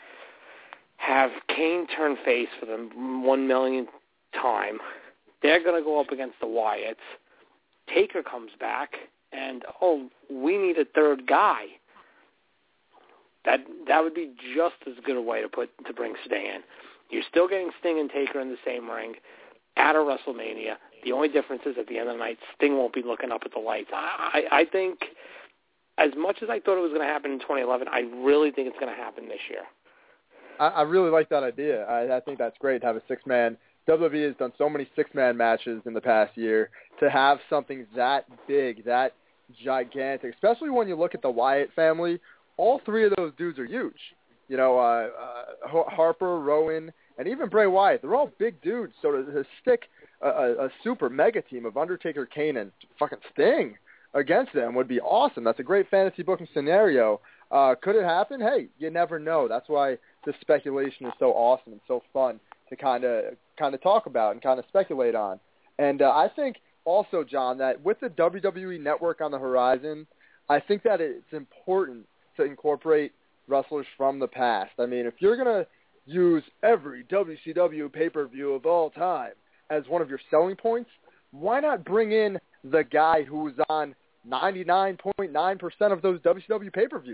Have Kane turn face for the one millionth time. They're going to go up against the Wyatts. Taker comes back, and, oh, we need a third guy. That that would be just as good a way to put to bring Sting in. You're still getting Sting and Taker in the same ring at a WrestleMania. The only difference is at the end of the night, Sting won't be looking up at the lights. I, I, I think as much as I thought it was going to happen in twenty eleven, I really think it's going to happen this year. I, I really like that idea. I, I think that's great to have a six-man. W W E has done so many six-man matches in the past year. To have something that big, that gigantic, especially when you look at the Wyatt family, all three of those dudes are huge. You know, uh, uh, Harper, Rowan, and even Bray Wyatt. They're all big dudes. So to, to stick a, a, a super mega team of Undertaker, Kane, and fucking Sting against them would be awesome. That's a great fantasy booking scenario. Uh, could it happen? Hey, you never know. That's why this speculation is so awesome and so fun to kind of kind of talk about and kind of speculate on. And uh, I think also, John, that with the W W E Network on the horizon, I think that it's important to incorporate wrestlers from the past. I mean, if you're going to use every W C W pay-per-view of all time as one of your selling points, why not bring in the guy who's on ninety-nine point nine percent of those W C W pay-per-views?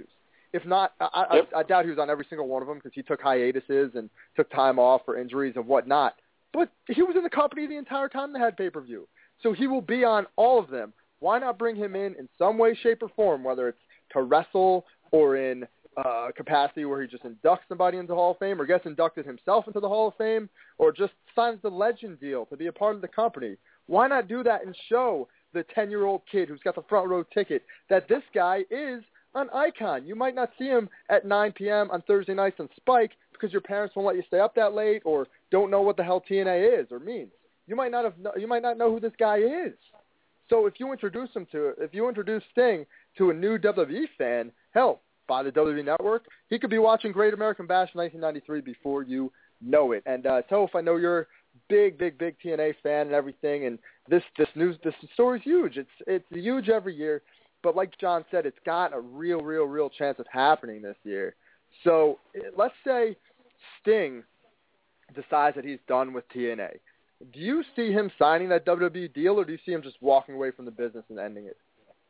If not, I, yep. I, I doubt he was on every single one of them because he took hiatuses and took time off for injuries and whatnot. But he was in the company the entire time they had pay-per-view. So he will be on all of them. Why not bring him in in some way, shape, or form, whether it's to wrestle or in uh, capacity where he just inducts somebody into the Hall of Fame or gets inducted himself into the Hall of Fame or just signs the legend deal to be a part of the company. Why not do that and show the ten-year-old kid who's got the front row ticket that this guy is an icon? You might not see him at nine p.m. on Thursday nights on Spike because your parents won't let you stay up that late or don't know what the hell T N A is or means. You might not have, you might not know who this guy is. So if you introduce him to, if you introduce Sting to a new W W E fan, hell, by the W W E Network, he could be watching Great American Bash nineteen ninety-three before you know it. And uh, Toph, I know you're a big, big, big T N A fan and everything, and this this news, this story's huge. It's it's huge every year. But like John said, it's got a real, real, real chance of happening this year. So let's say Sting decides that he's done with T N A. Do you see him signing that W W E deal, or do you see him just walking away from the business and ending it?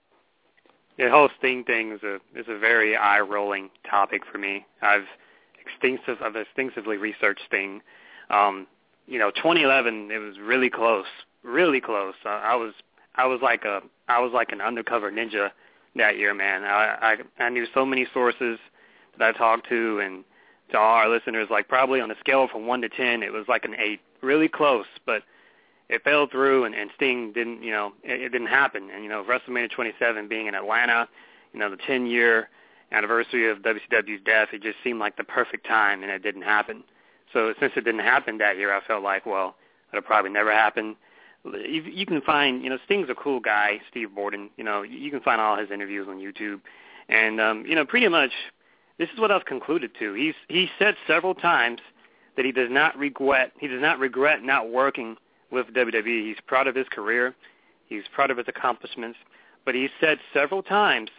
The whole Sting thing is a is a very eye-rolling topic for me. I've extensive I've extensively researched Sting. Um, you know, twenty eleven, it was really close, really close. Uh, I was I was like a I was like an undercover ninja that year, man. I, I I knew so many sources that I talked to, and to all our listeners, like probably on a scale from one to ten, it was like an eight, really close, but it fell through, and, and Sting didn't, you know, it, it didn't happen. And you know, WrestleMania twenty-seven being in Atlanta, you know, the ten-year anniversary of W C W's death, it just seemed like the perfect time, and it didn't happen. So since it didn't happen that year, I felt like, well, it'll probably never happen. You, you can find, you know, Sting's a cool guy, Steve Borden. You know, you can find all his interviews on YouTube, and um, you know, pretty much, this is what I've concluded to. He's he said several times that he does not regret he does not regret not working with W W E. He's proud of his career. He's proud of his accomplishments. But he said several times,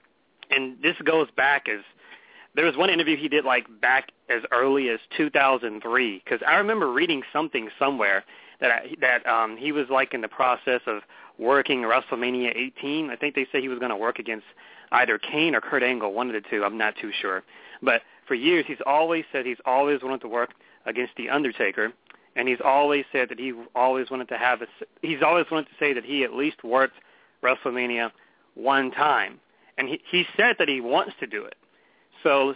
and this goes back as there was one interview he did like back as early as two thousand three, because I remember reading something somewhere that I, that um, he was like in the process of working WrestleMania eighteen. I think they say he was going to work against either Kane or Kurt Angle, one of the two. I'm not too sure. But for years, he's always said he's always wanted to work against The Undertaker, and he's always said that he always wanted to have a, he's always wanted to say that he at least worked WrestleMania one time. And he, he said that he wants to do it. So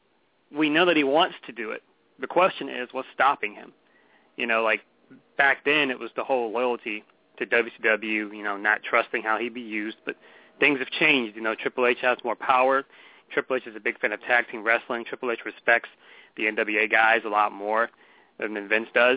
we know that he wants to do it. The question is, what's stopping him? You know, like back then it was the whole loyalty to W C W, you know, not trusting how he'd be used, but things have changed. You know, Triple H has more power. Triple H is a big fan of tag team wrestling. Triple H respects the N W A guys a lot more than Vince does.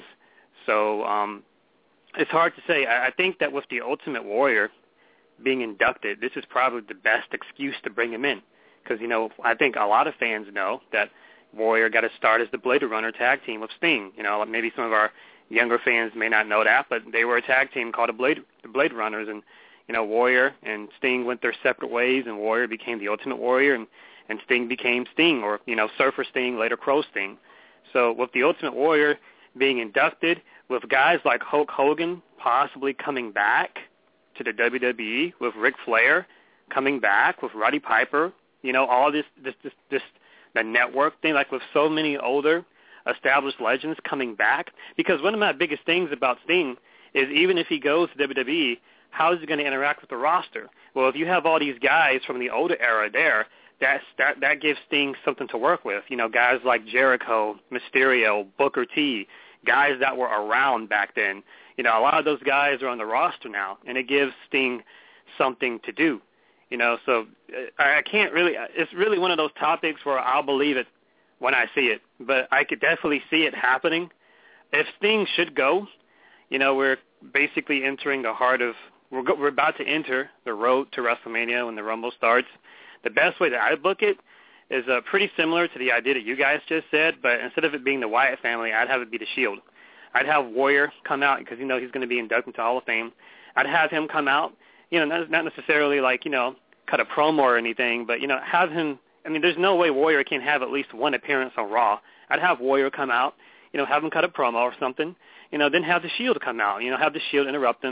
So um, it's hard to say. I, I think that with the Ultimate Warrior being inducted, this is probably the best excuse to bring him in. Because, you know, I think a lot of fans know that Warrior got to start as the Blade Runner tag team with Sting. You know, maybe some of our younger fans may not know that, but they were a tag team called the Blade, the Blade Runners, and you know, Warrior and Sting went their separate ways, and Warrior became the Ultimate Warrior, and, and Sting became Sting, or, you know, Surfer Sting, later Crow Sting. So with the Ultimate Warrior being inducted, with guys like Hulk Hogan possibly coming back to the W W E, with Ric Flair coming back, with Roddy Piper, you know, all this, this, this, this the network thing, like with so many older established legends coming back. Because one of my biggest things about Sting is even if he goes to W W E, how is he going to interact with the roster? Well, if you have all these guys from the older era there, that's, that that gives Sting something to work with. You know, guys like Jericho, Mysterio, Booker T, guys that were around back then. You know, a lot of those guys are on the roster now, and it gives Sting something to do. You know, so I can't really – it's really one of those topics where I'll believe it when I see it, but I could definitely see it happening. If Sting should go, you know, we're basically entering the heart of – We're, go, we're about to enter the road to WrestleMania when the Rumble starts. The best way that I book it is uh, pretty similar to the idea that you guys just said, but instead of it being the Wyatt family, I'd have it be the Shield. I'd have Warrior come out because, you know, he's going to be inducted into Hall of Fame. I'd have him come out, you know, not, not necessarily like, you know, cut a promo or anything, but, you know, have him – I mean, there's no way Warrior can have at least one appearance on Raw. I'd have Warrior come out, you know, have him cut a promo or something, you know, then have the Shield come out, you know, have the Shield interrupt him,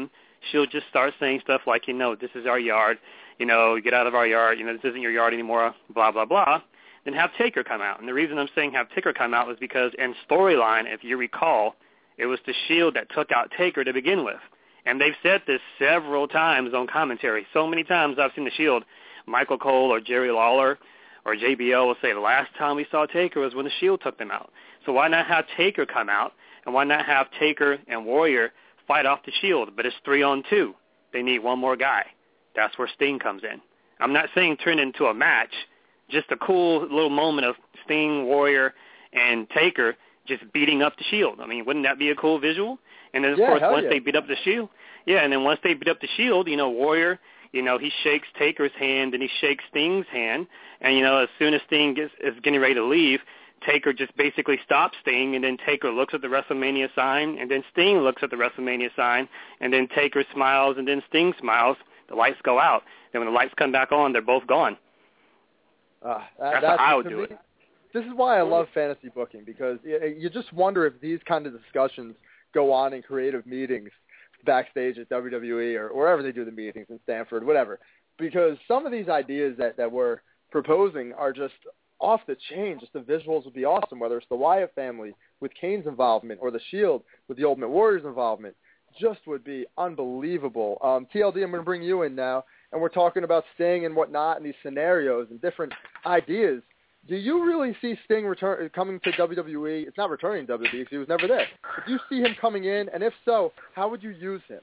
she'll just start saying stuff like, you know, this is our yard, you know, get out of our yard, you know, this isn't your yard anymore, blah, blah, blah, then have Taker come out. And the reason I'm saying have Taker come out was because in storyline, if you recall, it was the Shield that took out Taker to begin with. And they've said this several times on commentary. So many times I've seen the Shield, Michael Cole or Jerry Lawler or J B L will say the last time we saw Taker was when the Shield took them out. So why not have Taker come out, and why not have Taker and Warrior fight off the Shield? But it's three on two. They need one more guy. That's where Sting comes in. I'm not saying turn it into a match, just a cool little moment of Sting, Warrior, and Taker just beating up the Shield. I mean, wouldn't that be a cool visual? And then, of yeah, course, once yeah. they beat up the Shield, yeah, and then once they beat up the Shield, you know, Warrior, you know, he shakes Taker's hand and he shakes Sting's hand. And, you know, as soon as Sting gets, is getting ready to leave, Taker just basically stops Sting, and then Taker looks at the WrestleMania sign, and then Sting looks at the WrestleMania sign, and then Taker smiles, and then Sting smiles. The lights go out. Then when the lights come back on, they're both gone. Uh, that's, that's how I would do me, it. This is why I love fantasy booking, because you just wonder if these kind of discussions go on in creative meetings backstage at W W E or wherever they do the meetings in Stanford, whatever. Because some of these ideas that, that we're proposing are just off the chain. Just the visuals would be awesome, whether it's the Wyatt family with Kane's involvement or the Shield with the Ultimate Warrior's involvement. Just would be unbelievable. Um, T L D, I'm going to bring you in now, and we're talking about Sting and whatnot and these scenarios and different ideas. Do you really see Sting return coming to W W E? It's not returning to W W E because he was never there. But do you see him coming in? And if so, how would you use him?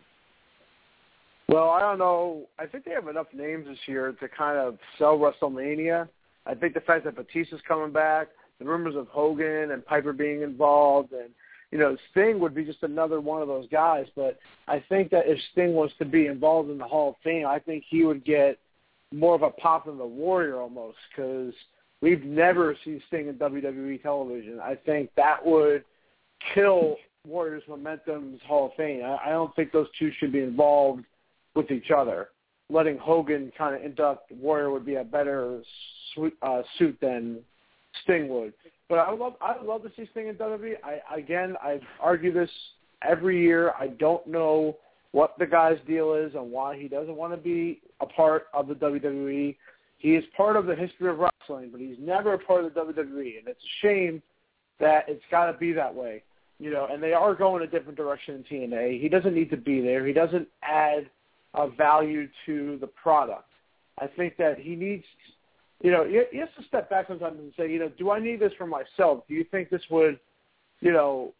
Well, I don't know. I think they have enough names this year to kind of sell WrestleMania. I think the fact that Batista's coming back, the rumors of Hogan and Piper being involved, and, you know, Sting would be just another one of those guys. But I think that if Sting was to be involved in the Hall of Fame, I think he would get more of a pop than the Warrior almost, because we've never seen Sting in W W E television. I think that would kill Warrior's Momentum's Hall of Fame. I, I don't think those two should be involved with each other. Letting Hogan kind of induct Warrior would be a better suit, uh, suit than Sting would. But I would love, I would love to see Sting in W W E. I, again, I argue this every year. I don't know what the guy's deal is and why he doesn't want to be a part of the W W E. He is part of the history of wrestling, but he's never a part of the W W E, and it's a shame that it's got to be that way. You know, and they are going a different direction in T N A. He doesn't need to be there. He doesn't add a value to the product. I think that he needs, you know, he, he has to step back sometimes and say, you know, do I need this for myself? Do you think this would, you know,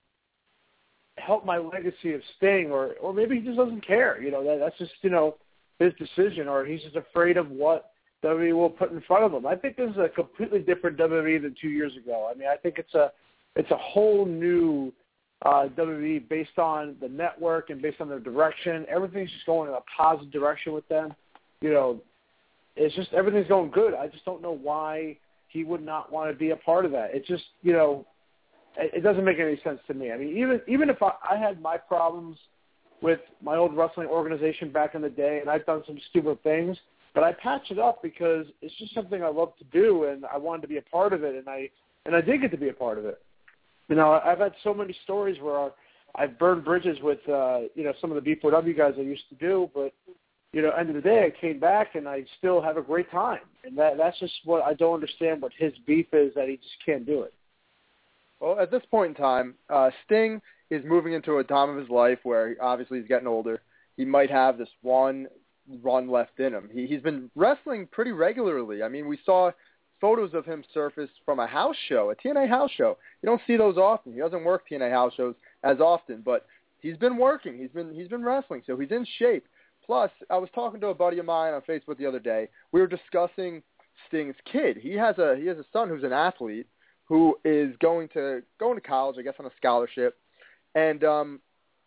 help my legacy of Sting, or or maybe he just doesn't care. You know, that that's just, you know, his decision, or he's just afraid of what W W E will put in front of him. I think this is a completely different W W E than two years ago. I mean, I think it's a it's a whole new uh, W W E based on the network and based on their direction. Everything's just going in a positive direction with them. You know, it's just everything's going good. I just don't know why he would not want to be a part of that. It just, you know, it, it doesn't make any sense to me. I mean, even even if I, I had my problems with my old wrestling organization back in the day, and I've done some stupid things, but I patched it up because it's just something I love to do, and I wanted to be a part of it, and I and I did get to be a part of it. You know, I've had so many stories where I've burned bridges with, uh, you know, some of the B four W guys I used to do, but, you know, end of the day, I came back, and I still have a great time. And that that's just what I don't understand what his beef is, that he just can't do it. Well, at this point in time, uh, Sting is moving into a time of his life where obviously he's getting older. He might have this one run left in him. He, he's been wrestling pretty regularly. I mean, we saw photos of him surface from a house show, a T N A house show. You don't see those often. He doesn't work T N A house shows as often, but he's been working. He's been he's been wrestling, so he's in shape. Plus, I was talking to a buddy of mine on Facebook the other day. We were discussing Sting's kid. He has a he has a son who's an athlete who is going to going to college, I guess, on a scholarship. And um,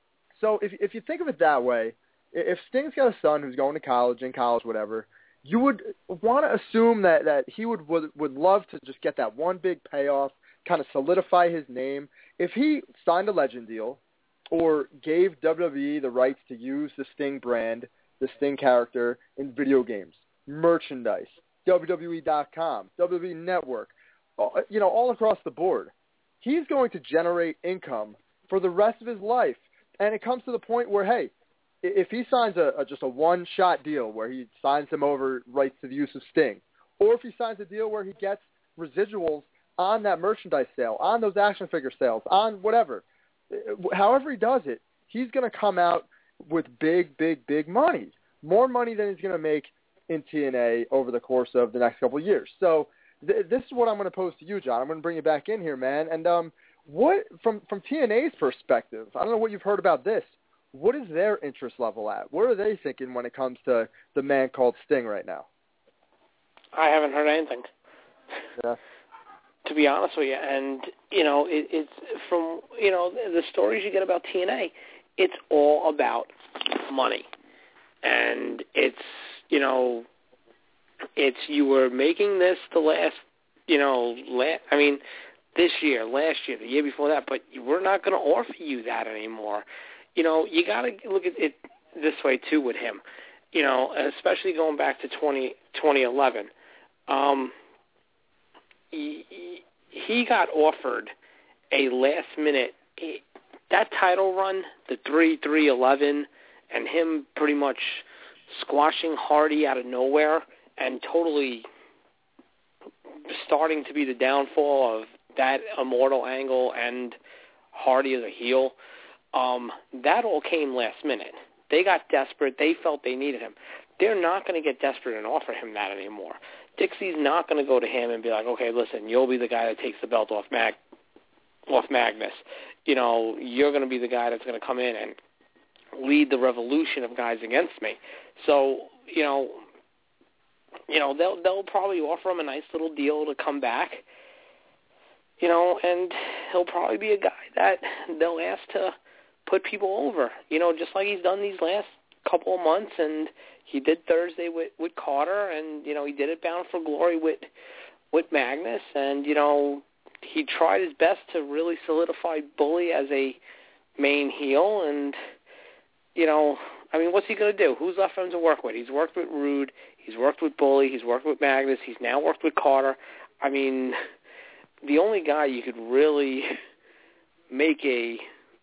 so if if you think of it that way, if Sting's got a son who's going to college, in college, whatever, you would want to assume that, that he would, would would love to just get that one big payoff, kind of solidify his name. If he signed a Legend deal or gave W W E the rights to use the Sting brand, the Sting character in video games, merchandise, W W E dot com, W W E Network, you know, all across the board, he's going to generate income for the rest of his life. And it comes to the point where, hey, if he signs a, a just a one-shot deal where he signs him over rights to the use of Sting, or if he signs a deal where he gets residuals on that merchandise sale, on those action figure sales, on whatever, however he does it, he's going to come out with big, big, big money, more money than he's going to make in T N A over the course of the next couple of years. So th- this is what I'm going to pose to you, John. I'm going to bring you back in here, man. And um, what from from T N A's perspective, I don't know what you've heard about this. What is their interest level at? What are they thinking when it comes to the man called Sting right now? I haven't heard anything. Yeah. To be honest with you, and you know, it, it's from you know the stories you get about T N A. It's all about money, and it's you know, it's you were making this the last you know, la- I mean, this year, last year, the year before that, but we're not going to offer you that anymore. You know, you got to look at it this way too with him. You know, especially going back to twenty, twenty eleven. Um, he, he got offered a last minute that title run, the three three eleven, and him pretty much squashing Hardy out of nowhere and totally starting to be the downfall of that Immortal angle and Hardy as a heel. Um, that all came last minute. They got desperate. They felt they needed him. They're not going to get desperate and offer him that anymore. Dixie's not going to go to him and be like, okay, listen, you'll be the guy that takes the belt off Mag, off Magnus. You know, you're going to be the guy that's going to come in and lead the revolution of guys against me. So, you know, you know, they'll they'll probably offer him a nice little deal to come back. You know, and he'll probably be a guy that they'll ask to put people over. You know, just like he's done these last couple of months, and he did Thursday with, with Carter, and, you know, he did it Bound for Glory with with Magnus, and, you know, he tried his best to really solidify Bully as a main heel, and, you know, I mean, what's he going to do? Who's left for him to work with? He's worked with Rude, he's worked with Bully, he's worked with Magnus, he's now worked with Carter. I mean, the only guy you could really make a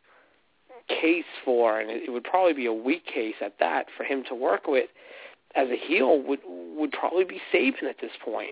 case for, and it would probably be a weak case at that, for him to work with as a heel would would probably be Sabin at this point.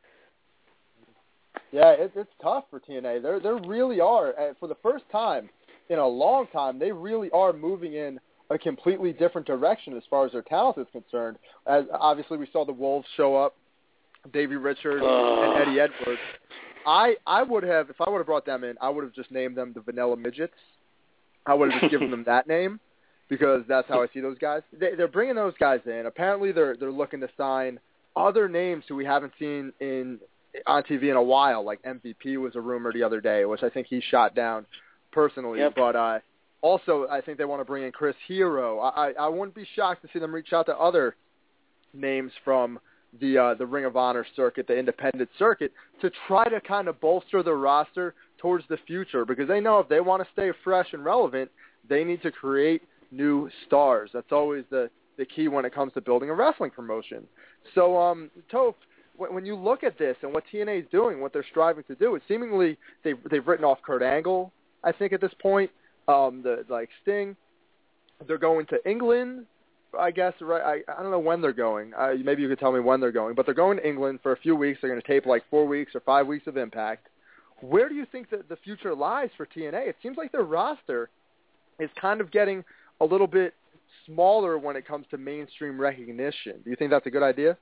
Yeah, it, it's tough for T N A. There, there really are, for the first time in a long time, they really are moving in a completely different direction as far as their talent is concerned. As obviously we saw the Wolves show up, Davey Richards uh. and Eddie Edwards. I I would have, if I would have brought them in, I would have just named them the Vanilla Midgets. I would have just given them that name because that's how I see those guys. They, they're bringing those guys in. Apparently, they're they're looking to sign other names who we haven't seen in on T V in a while. Like M V P was a rumor the other day, which I think he shot down personally. Yep. But uh, also, I think they want to bring in Chris Hero. I, I I wouldn't be shocked to see them reach out to other names from the uh, the Ring of Honor circuit, the independent circuit, to try to kind of bolster the roster towards the future, because they know if they want to stay fresh and relevant, they need to create new stars. That's always the, the key when it comes to building a wrestling promotion. So, um, Toph, when you look at this and what T N A is doing, what they're striving to do, it's seemingly they've, they've written off Kurt Angle, I think, at this point. Um, the like Sting, they're going to England, I guess. Right? I, I don't know when they're going. Uh, maybe you could tell me when they're going, but they're going to England for a few weeks. They're going to tape like four weeks or five weeks of Impact. Where do you think that the future lies for T N A? It seems like their roster is kind of getting a little bit smaller when it comes to mainstream recognition. Do you think that's a good idea?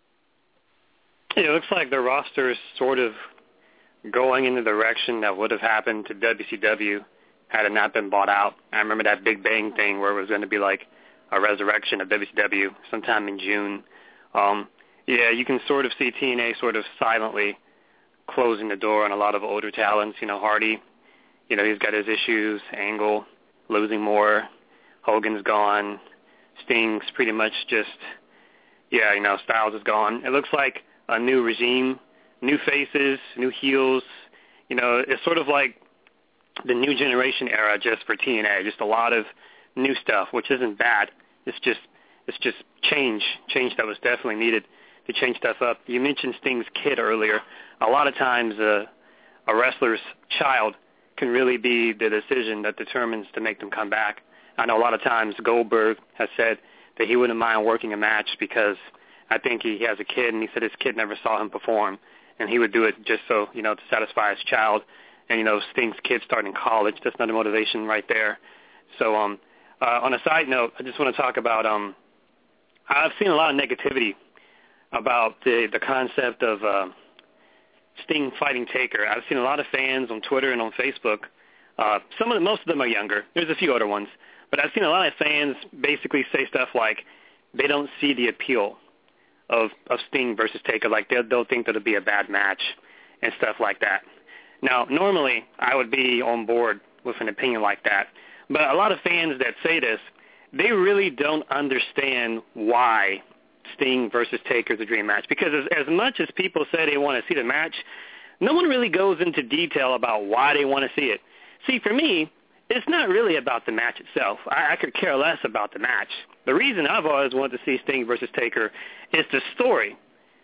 Yeah, it looks like their roster is sort of going in the direction that would have happened to W C W had it not been bought out. I remember that Big Bang thing where it was going to be like a resurrection of W C W sometime in June. Um, yeah, you can sort of see T N A sort of silently closing the door on a lot of older talents. You know, Hardy, you know, he's got his issues. Angle, losing more. Hogan's gone. Sting's pretty much just, yeah, you know, Styles is gone. It looks like a new regime, new faces, new heels. You know, it's sort of like the new generation era just for T N A. Just a lot of new stuff, which isn't bad. It's just, it's just change, change that was definitely needed to change stuff up. You mentioned Sting's kid earlier. A lot of times uh, a wrestler's child can really be the decision that determines to make them come back. I know a lot of times Goldberg has said that he wouldn't mind working a match because I think he has a kid, and he said his kid never saw him perform, and he would do it just so, you know, to satisfy his child. And, you know, Sting's kid starting college, that's another motivation right there. So um, uh, on a side note, I just want to talk about, um, I've seen a lot of negativity about the, the concept of uh, Sting fighting Taker. I've seen a lot of fans on Twitter and on Facebook. Uh, some of them, most of them are younger. There's a few older ones. But I've seen a lot of fans basically say stuff like they don't see the appeal of, of Sting versus Taker. Like they'll, they'll think that it'll be a bad match and stuff like that. Now, normally I would be on board with an opinion like that. But a lot of fans that say this, they really don't understand why Sting versus Taker is a dream match. Because as, as much as people say they want to see the match, no one really goes into detail about why they want to see it. See, for me, it's not really about the match itself. I, I could care less about the match. The reason I've always wanted to see Sting versus Taker is the story.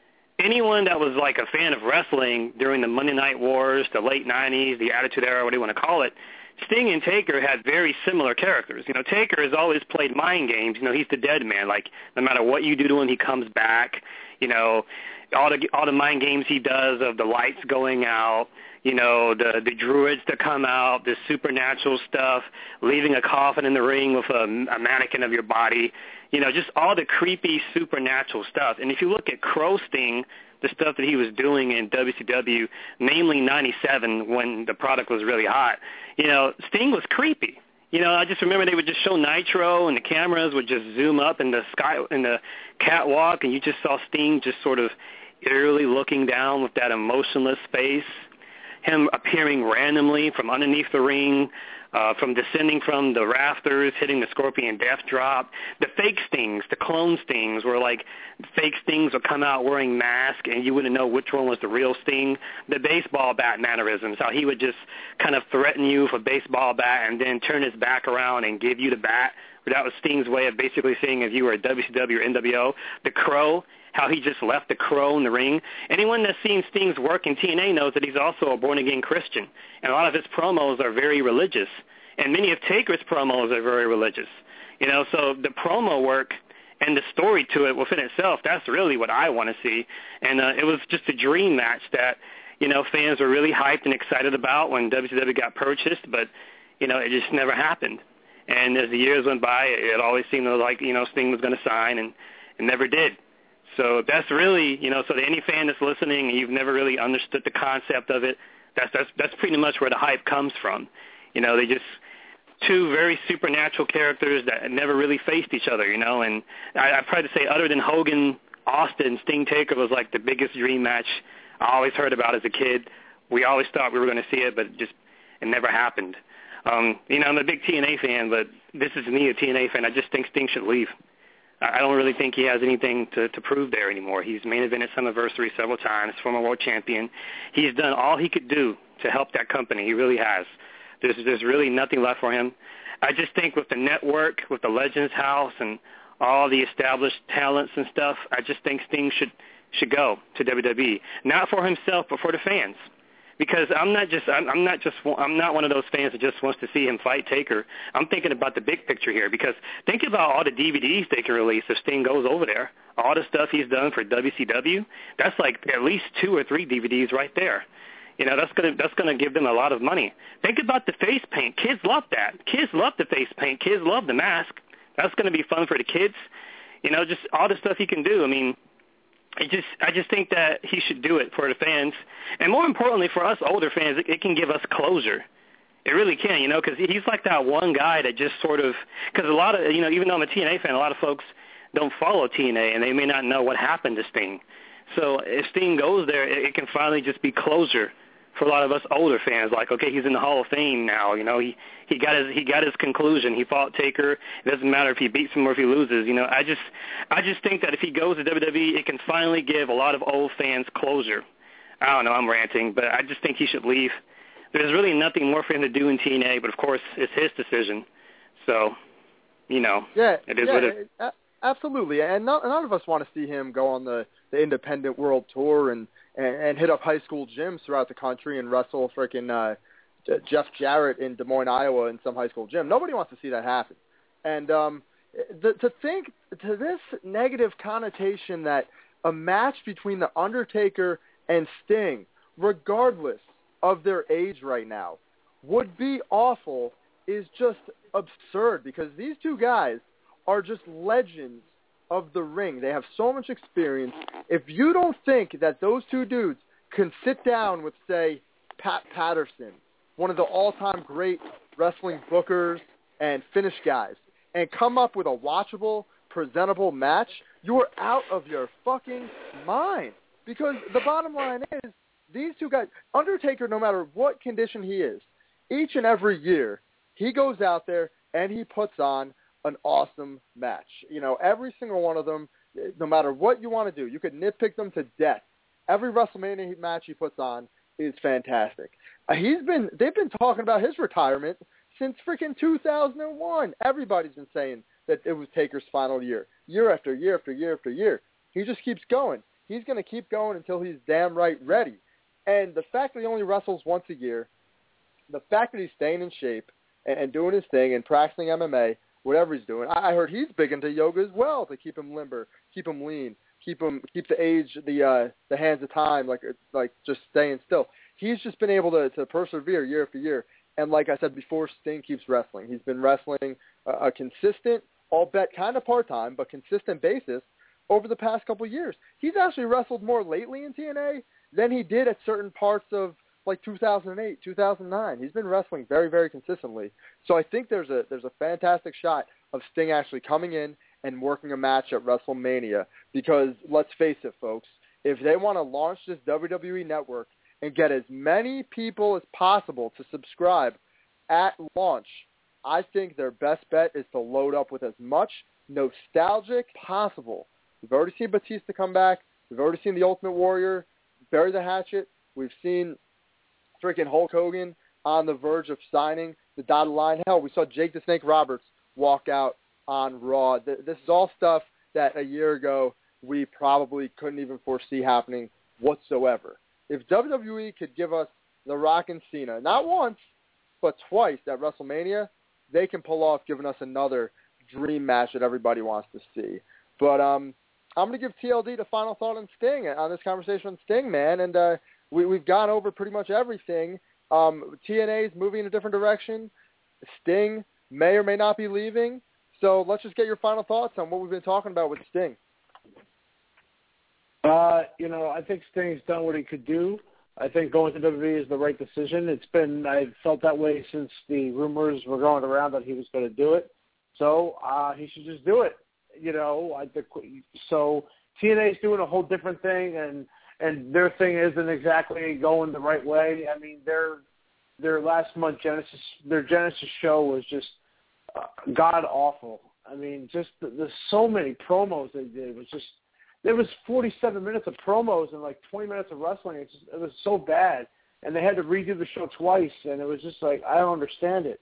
Anyone that was like a fan of wrestling during the Monday Night Wars, the late nineties, the Attitude Era, what do you want to call it, Sting and Taker had very similar characters. You know, Taker has always played mind games. You know, he's the dead man. Like, no matter what you do to him, he comes back. You know, all the all the mind games he does of the lights going out, you know, the the druids that come out, the supernatural stuff, leaving a coffin in the ring with a, a mannequin of your body, you know, just all the creepy supernatural stuff. And if you look at Crow Sting, the stuff that he was doing in W C W, namely ninety-seven when the product was really hot, you know, Sting was creepy. You know, I just remember they would just show Nitro and the cameras would just zoom up in the sky, in the catwalk, and you just saw Sting just sort of eerily looking down with that emotionless face, him appearing randomly from underneath the ring, uh, from descending from the rafters, hitting the Scorpion Death Drop. The fake Stings, the clone Stings, where like fake Stings would come out wearing masks and you wouldn't know which one was the real Sting. The baseball bat mannerisms, how he would just kind of threaten you with a baseball bat and then turn his back around and give you the bat. That was Sting's way of basically saying if you were a W C W or N W O. The Crow, how he just left the Crow in the ring. Anyone that's seen Sting's work in T N A knows that he's also a born-again Christian, and a lot of his promos are very religious, and many of Taker's promos are very religious. You know, so the promo work and the story to it within itself, that's really what I want to see, and uh, it was just a dream match that, you know, fans were really hyped and excited about when W C W got purchased, but, you know, it just never happened. And as the years went by, it always seemed like, you know, Sting was going to sign, and it never did. So that's really, you know, so to any fan that's listening and you've never really understood the concept of it, that's that's that's pretty much where the hype comes from. You know, they just two very supernatural characters that never really faced each other, you know. And I, I'd probably say other than Hogan, Austin, Sting Taker was like the biggest dream match I always heard about as a kid. We always thought we were going to see it, but it just it never happened. Um, you know, I'm a big T N A fan, but this is me, a T N A fan. I just think Sting should leave. I don't really think he has anything to, to prove there anymore. He's main evented Summiversary several times, former world champion. He's done all he could do to help that company. He really has. There's, there's really nothing left for him. I just think with the network, with the Legends House and all the established talents and stuff, I just think Sting should should go to W W E. Not for himself, but for the fans. Because I'm not just I'm, I'm not just I'm not one of those fans that just wants to see him fight Taker. I'm thinking about the big picture here. Because think about all the D V Ds they can release if Sting goes over there. All the stuff he's done for W C W. That's like at least two or three D V Ds right there. You know, that's gonna that's gonna give them a lot of money. Think about the face paint. Kids love that. Kids love the face paint. Kids love the mask. That's gonna be fun for the kids. You know, just all the stuff he can do. I mean. I just I just think that he should do it for the fans. And more importantly, for us older fans, it, it can give us closure. It really can, you know, because he's like that one guy that just sort of – because a lot of – you know, even though I'm a T N A fan, a lot of folks don't follow T N A, and they may not know what happened to Sting. So if Sting goes there, it, it can finally just be closure for a lot of us older fans. Like, okay, he's in the Hall of Fame now. You know, he, he got his he got his conclusion. He fought Taker. It doesn't matter if he beats him or if he loses. You know, I just I just think that if he goes to W W E, it can finally give a lot of old fans closure. I don't know, I'm ranting, but I just think he should leave. There's really nothing more for him to do in T N A, but of course it's his decision. So, you know, yeah, it is yeah, what it is. Absolutely, and none, none of us want to see him go on the, the independent world tour and, and, and hit up high school gyms throughout the country and wrestle freaking uh, Jeff Jarrett in Des Moines, Iowa in some high school gym. Nobody wants to see that happen. And um, the, to think to this negative connotation that a match between The Undertaker and Sting, regardless of their age right now, would be awful is just absurd, because these two guys are just legends of the ring. They have so much experience. If you don't think that those two dudes can sit down with, say, Pat Patterson, one of the all-time great wrestling bookers and finish guys, and come up with a watchable, presentable match, you are out of your fucking mind. Because the bottom line is, these two guys, Undertaker, no matter what condition he is, each and every year, he goes out there and he puts on an awesome match. You know, every single one of them, no matter what you want to do, you could nitpick them to death. Every WrestleMania match he puts on is fantastic. Uh, he's been, they've been talking about his retirement since freaking two thousand one. Everybody's been saying that it was Taker's final year, year after year after year after year. He just keeps going. He's going to keep going until he's damn right ready. And the fact that he only wrestles once a year, the fact that he's staying in shape and, and doing his thing and practicing M M A, whatever he's doing, I, I heard he's big into yoga as well to keep him limber, keep him lean, keep him keep the age, the uh, the hands of time, like like just staying still. He's just been able to, to persevere year after year. And like I said before, Sting keeps wrestling. He's been wrestling a, a consistent, all bet kind of part-time, but consistent basis over the past couple of years. He's actually wrestled more lately in T N A than he did at certain parts of like two thousand eight, two thousand nine. He's been wrestling very, very consistently. So I think there's a there's a fantastic shot of Sting actually coming in and working a match at WrestleMania, because let's face it, folks, if they want to launch this W W E network and get as many people as possible to subscribe at launch, I think their best bet is to load up with as much nostalgic possible. We've already seen Batista come back. We've already seen The Ultimate Warrior bury the hatchet. We've seen freaking Hulk Hogan on the verge of signing the dotted line. Hell, we saw Jake the Snake Roberts walk out on Raw. This is all stuff that a year ago we probably couldn't even foresee happening whatsoever. If W W E could give us The Rock and Cena, not once, but twice at WrestleMania, they can pull off giving us another dream match that everybody wants to see. But um, I'm going to give T L D the final thought on Sting, on this conversation on Sting, man. And uh, we, we've gone over pretty much everything. Um, T N A is moving in a different direction. Sting may or may not be leaving. So let's just get your final thoughts on what we've been talking about with Sting. Uh, you know, I think Sting's done what he could do. I think going to W W E is the right decision. It's been, I've felt that way since the rumors were going around that he was going to do it. So uh, he should just do it. You know, I think so. T N A is doing a whole different thing, and and their thing isn't exactly going the right way. I mean, their their last month Genesis, their Genesis show was just uh, god awful. I mean, just the, there's so many promos they did. It was just there was forty-seven minutes of promos and like twenty minutes of wrestling. It just it was so bad, and they had to redo the show twice, and it was just like I don't understand it.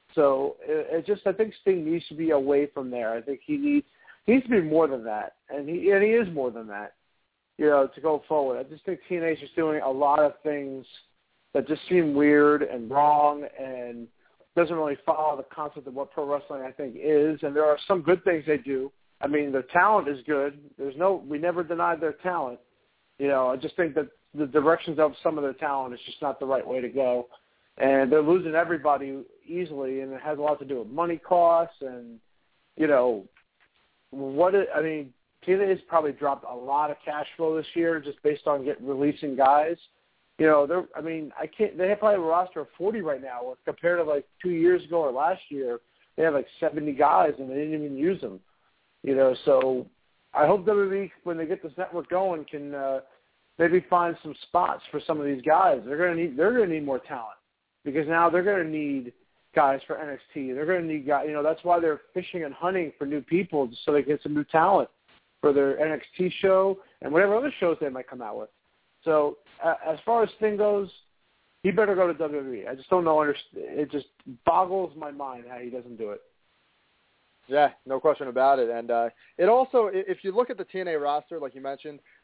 So it, it just I think Sting needs to be away from there. I think he needs. He needs to be more than that, and he and he is more than that, you know, to go forward. I just think T N A is just doing a lot of things that just seem weird and wrong and doesn't really follow the concept of what pro wrestling, I think, is. And there are some good things they do. I mean, their talent is good. There's no – we never denied their talent. You know, I just think that the directions of some of their talent is just not the right way to go. And they're losing everybody easily, and it has a lot to do with money costs and, you know – What it, I mean, T N A has probably dropped a lot of cash flow this year just based on get, releasing guys. You know, they're. I mean, I can't. They have probably a roster of forty right now, compared to like two years ago or last year. They have like seventy guys, and they didn't even use them. You know, so I hope W W E, when they get this network going, can uh, maybe find some spots for some of these guys. They're going to need. They're going to need more talent because now they're going to need guys for N X T. They're going to need guys, you know, that's why they're fishing and hunting for new people just so they can get some new talent for their N X T show and whatever other shows they might come out with. So uh, as far as Sting goes, he better go to W W E. I just don't know. It just boggles my mind how he doesn't do it. Yeah, no question about it. And uh, it also, if you look at the T N A roster, like you mentioned,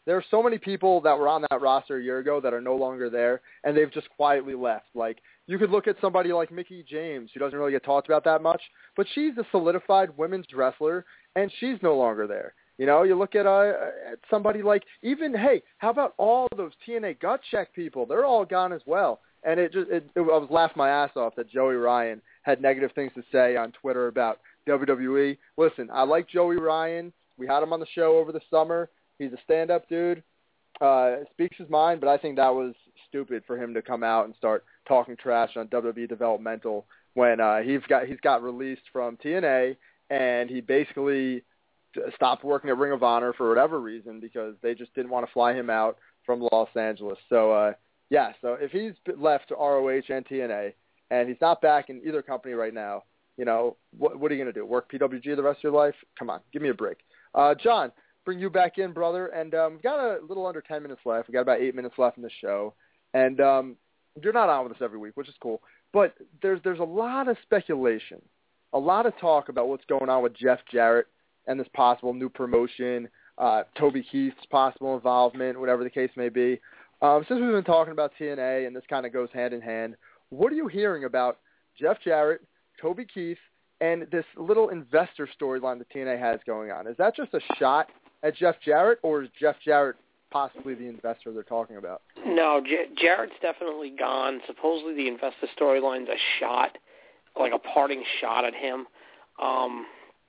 there are so many people that were on that roster a year ago that are no longer there, and they've just quietly left. Like, you could look at somebody like Mickie James, who doesn't really get talked about that much, but she's a solidified women's wrestler, and she's no longer there. You know, you look at, uh, at somebody like even, hey, how about all those T N A gut check people? They're all gone as well. And it just, it, it, I was laughing my ass off that Joey Ryan had negative things to say on Twitter about W W E. Listen, I like Joey Ryan. We had him on the show over the summer. He's a stand-up dude. Uh, speaks his mind, but I think that was stupid for him to come out and start talking trash on W W E Developmental when uh, he's got he's got released from T N A, and he basically stopped working at Ring of Honor for whatever reason because they just didn't want to fly him out from Los Angeles. So, uh, yeah, so if he's left to R O H and T N A and he's not back in either company right now, you know, what, what are you going to do? Work P W G the rest of your life? Come on, give me a break. Uh, John, bring you back in, brother. And um, we've got a little under ten minutes left. We've got about eight minutes left in the show. And um, you're not on with us every week, which is cool. But there's there's a lot of speculation, a lot of talk about what's going on with Jeff Jarrett and this possible new promotion, uh, Toby Keith's possible involvement, whatever the case may be. Um, since we've been talking about T N A, and this kind of goes hand in hand, what are you hearing about Jeff Jarrett, Toby Keith, and this little investor storyline that T N A has going on? Is that just a shot at Jeff Jarrett, or is Jeff Jarrett possibly the investor they're talking about? No, J- Jarrett's definitely gone. Supposedly the investor storyline's a shot, like a parting shot at him. Um,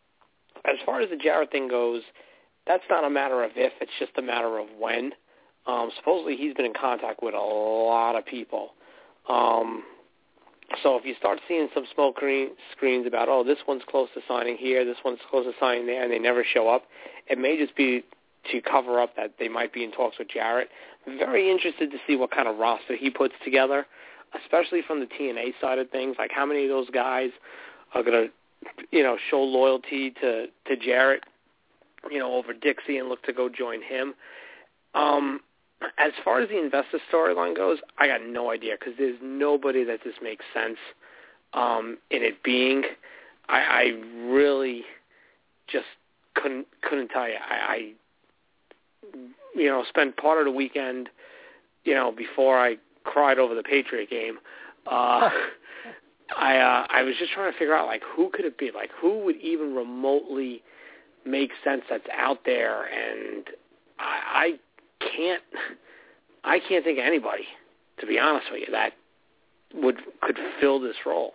as far as the Jarrett thing goes, that's not a matter of if, it's just a matter of when. Um, supposedly he's been in contact with a lot of people. Um, so if you start seeing some smoke screen, screens about, oh, this one's close to signing here, this one's close to signing there, and they never show up, it may just be to cover up that they might be in talks with Jarrett. I'm very interested to see what kind of roster he puts together, especially from the T N A side of things. Like, how many of those guys are going to, you know, show loyalty to, to Jarrett, you know, over Dixie and look to go join him. Um, as far as the investor storyline goes, I got no idea because there's nobody that this makes sense um, in it being. I, I really just couldn't couldn't tell you. I, I, you know, spent part of the weekend, you know, before I cried over the Patriot game. Uh, I uh, I was just trying to figure out, like, who could it be? Like, who would even remotely make sense that's out there? And I, I can't I can't think of anybody, to be honest with you, that would could fill this role.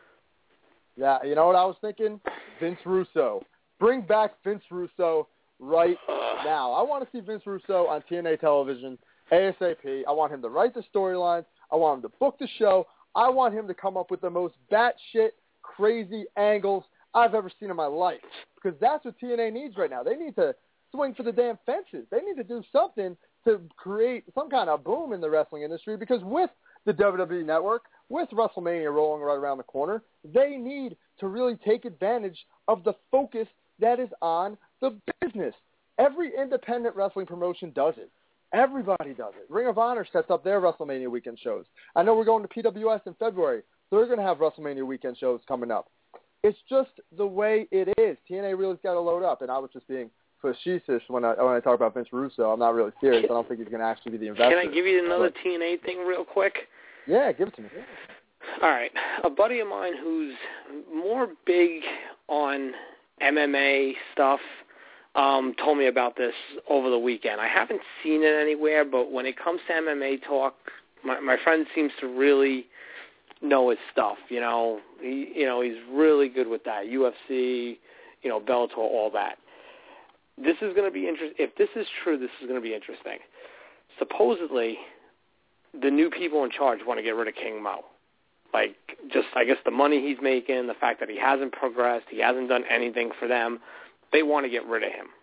Yeah, you know what I was thinking? Vince Russo. Bring back Vince Russo right uh, now. I want to see Vince Russo on T N A television ASAP. I want him to write the storylines. I want him to book the show. I want him to come up with the most batshit crazy angles I've ever seen in my life, because that's what T N A needs right now. They need to swing for the damn fences. They need to do something to create some kind of boom in the wrestling industry, because with the W W E Network, with WrestleMania rolling right around the corner, they need to really take advantage of the focus that is on the business. Every independent wrestling promotion does it. Everybody does it. Ring of Honor sets up their WrestleMania weekend shows. I know we're going to P W S in February. They're going to have WrestleMania weekend shows coming up. It's just the way it is. T N A really's got to load up, and I was just being facetious when I when I talk about Vince Russo. I'm not really serious. I don't think he's going to actually be the investor. Can I give you another but, T N A thing real quick? Yeah, give it to me. All right. A buddy of mine who's more big on M M A stuff um, told me about this over the weekend. I haven't seen it anywhere, but when it comes to M M A talk, my, my friend seems to really know his stuff. You know, he, you know, he's really good with that. U F C, you know, Bellator, all that. This is going to be interesting. If this is true, this is going to be interesting. Supposedly, the new people in charge want to get rid of King Mo. Like, just, I guess, the money he's making, the fact that he hasn't progressed, he hasn't done anything for them, they want to get rid of him.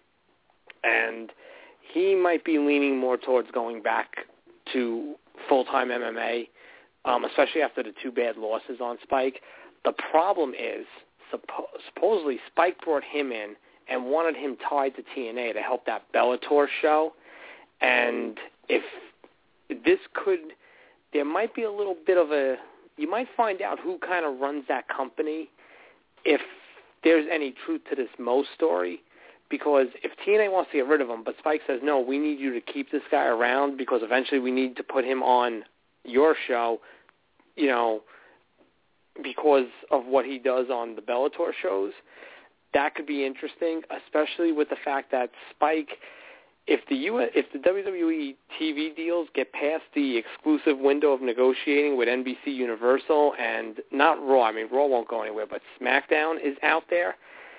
And he might be leaning more towards going back to full-time M M A, um, especially after the two bad losses on Spike. The problem is, suppo- supposedly Spike brought him in and wanted him tied to T N A to help that Bellator show. And if this could, there might be a little bit of a, you might find out who kind of runs that company if there's any truth to this Mo story, because if T N A wants to get rid of him, but Spike says, no, we need you to keep this guy around because eventually we need to put him on your show, you know, because of what he does on the Bellator shows, that could be interesting, especially with the fact that Spike, if the U S, if the W W E T V deals get past the exclusive window of negotiating with N B C Universal and not Raw, I mean, Raw won't go anywhere, but SmackDown is out there,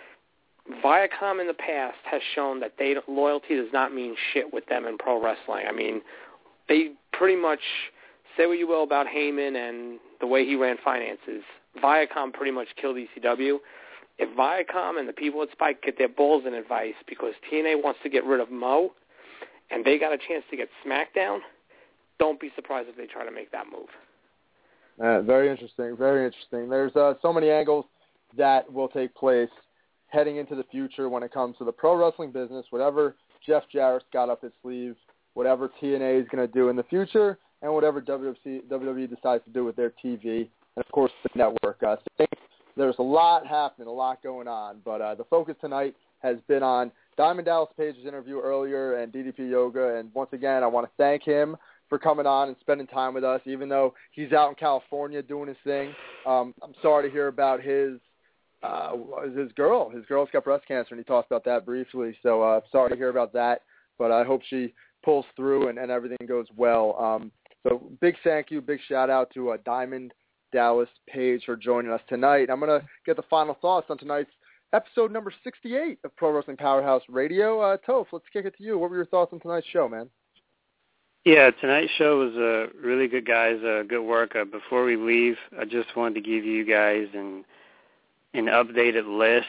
Viacom in the past has shown that they loyalty does not mean shit with them in pro wrestling. I mean, they pretty much, say what you will about Heyman and the way he ran finances, Viacom pretty much killed E C W. If Viacom and the people at Spike get their balls in advice because T N A wants to get rid of Mo and they got a chance to get SmackDown, don't be surprised if they try to make that move. Uh, very interesting, very interesting. There's uh, so many angles that will take place heading into the future when it comes to the pro wrestling business, whatever Jeff Jarrett's got up his sleeve, whatever T N A is going to do in the future, and whatever W W E decides to do with their T V, and, of course, the network. Uh, so there's a lot happening, a lot going on, but uh, the focus tonight has been on Diamond Dallas Page's interview earlier and D D P Yoga, and once again, I want to thank him for coming on and spending time with us, even though he's out in California doing his thing. Um, I'm sorry to hear about his uh, his girl. His girl's got breast cancer, and he talked about that briefly, so uh, sorry to hear about that, but I hope she pulls through and, and everything goes well. Um, so big thank you, big shout-out to uh, Diamond Dallas Page for joining us tonight. I'm going to get the final thoughts on tonight's episode number sixty-eight of Pro Wrestling Powerhouse Radio. Uh, Toph, let's kick it to you. What were your thoughts on tonight's show, man? Yeah, tonight's show was uh, really good, guys. Uh, good work. Uh, before we leave, I just wanted to give you guys an an updated list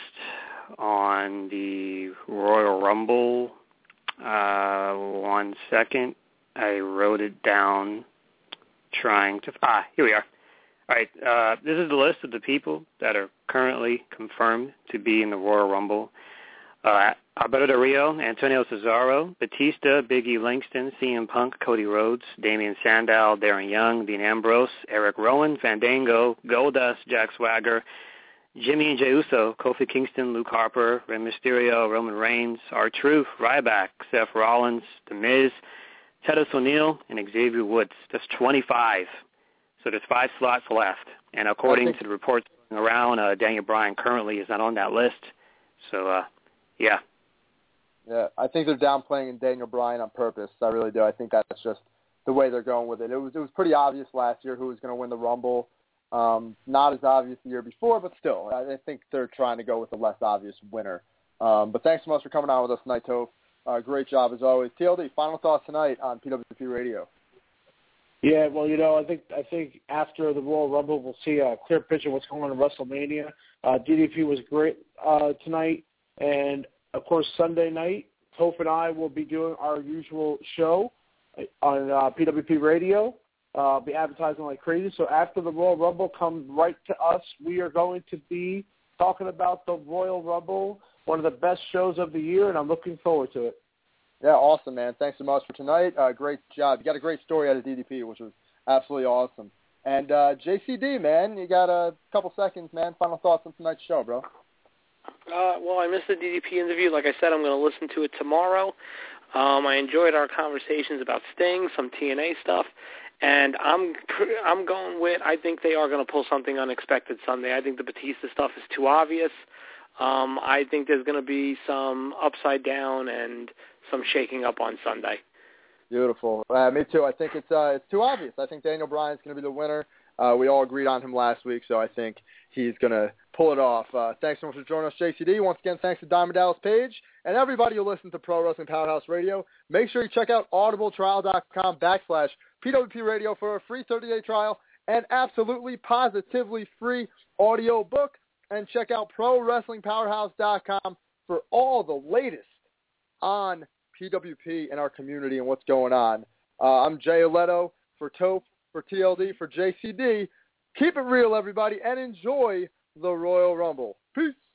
on the Royal Rumble. Uh, one second. I wrote it down trying to... Ah, here we are. All right, uh, this is the list of the people that are currently confirmed to be in the Royal Rumble. Uh, Alberto Del Rio, Antonio Cesaro, Batista, Big E Langston, C M Punk, Cody Rhodes, Damian Sandow, Darren Young, Dean Ambrose, Eric Rowan, Fandango, Goldust, Jack Swagger, Jimmy and Jey Uso, Kofi Kingston, Luke Harper, Rey Mysterio, Roman Reigns, R-Truth, Ryback, Seth Rollins, The Miz, Titus O'Neil, and Xavier Woods. That's twenty-five. So there's five slots left. And according think, to the reports going around, uh, Daniel Bryan currently is not on that list. So, uh, yeah. Yeah, I think they're downplaying Daniel Bryan on purpose. I really do. I think that's just the way they're going with it. It was it was pretty obvious last year who was going to win the Rumble. Um, not as obvious the year before, but still, I think they're trying to go with a less obvious winner. Um, but thanks so much for coming on with us tonight, Toph. Uh, great job as always. T L D, final thoughts tonight on P W P Radio. Yeah, well, you know, I think I think after the Royal Rumble, we'll see a clear picture of what's going on in WrestleMania. Uh, D D P was great uh, tonight, and of course Sunday night, Toph and I will be doing our usual show on uh, P W P Radio. Uh, be advertising like crazy. So after the Royal Rumble comes right to us, we are going to be talking about the Royal Rumble, one of the best shows of the year, and I'm looking forward to it. Yeah, awesome, man. Thanks so much for tonight. Uh, great job. You got a great story out of D D P, which was absolutely awesome. And uh, J C D, man, you got a couple seconds, man. Final thoughts on tonight's show, bro. Uh, well, I missed the D D P interview. Like I said, I'm going to listen to it tomorrow. Um, I enjoyed our conversations about Sting, some T N A stuff. And I'm I'm going with, I think they are going to pull something unexpected Sunday. I think the Batista stuff is too obvious. Um, I think there's going to be some upside down and some shaking up on Sunday. Beautiful. Uh, me too. I think it's uh, it's too obvious. I think Daniel Bryan's going to be the winner. Uh, we all agreed on him last week, so I think he's going to pull it off. Uh, thanks so much for joining us, J C D. Once again, thanks to Diamond Dallas Page and everybody who listens to Pro Wrestling Powerhouse Radio. Make sure you check out audibletrial.com backslash P W P Radio for a free thirty-day trial and absolutely positively free audio book. And check out pro wrestling powerhouse dot com for all the latest on P W P and our community and what's going on. Uh, I'm Jay Oleto for Toph, for T L D, for J C D. Keep it real, everybody, and enjoy the Royal Rumble. Peace.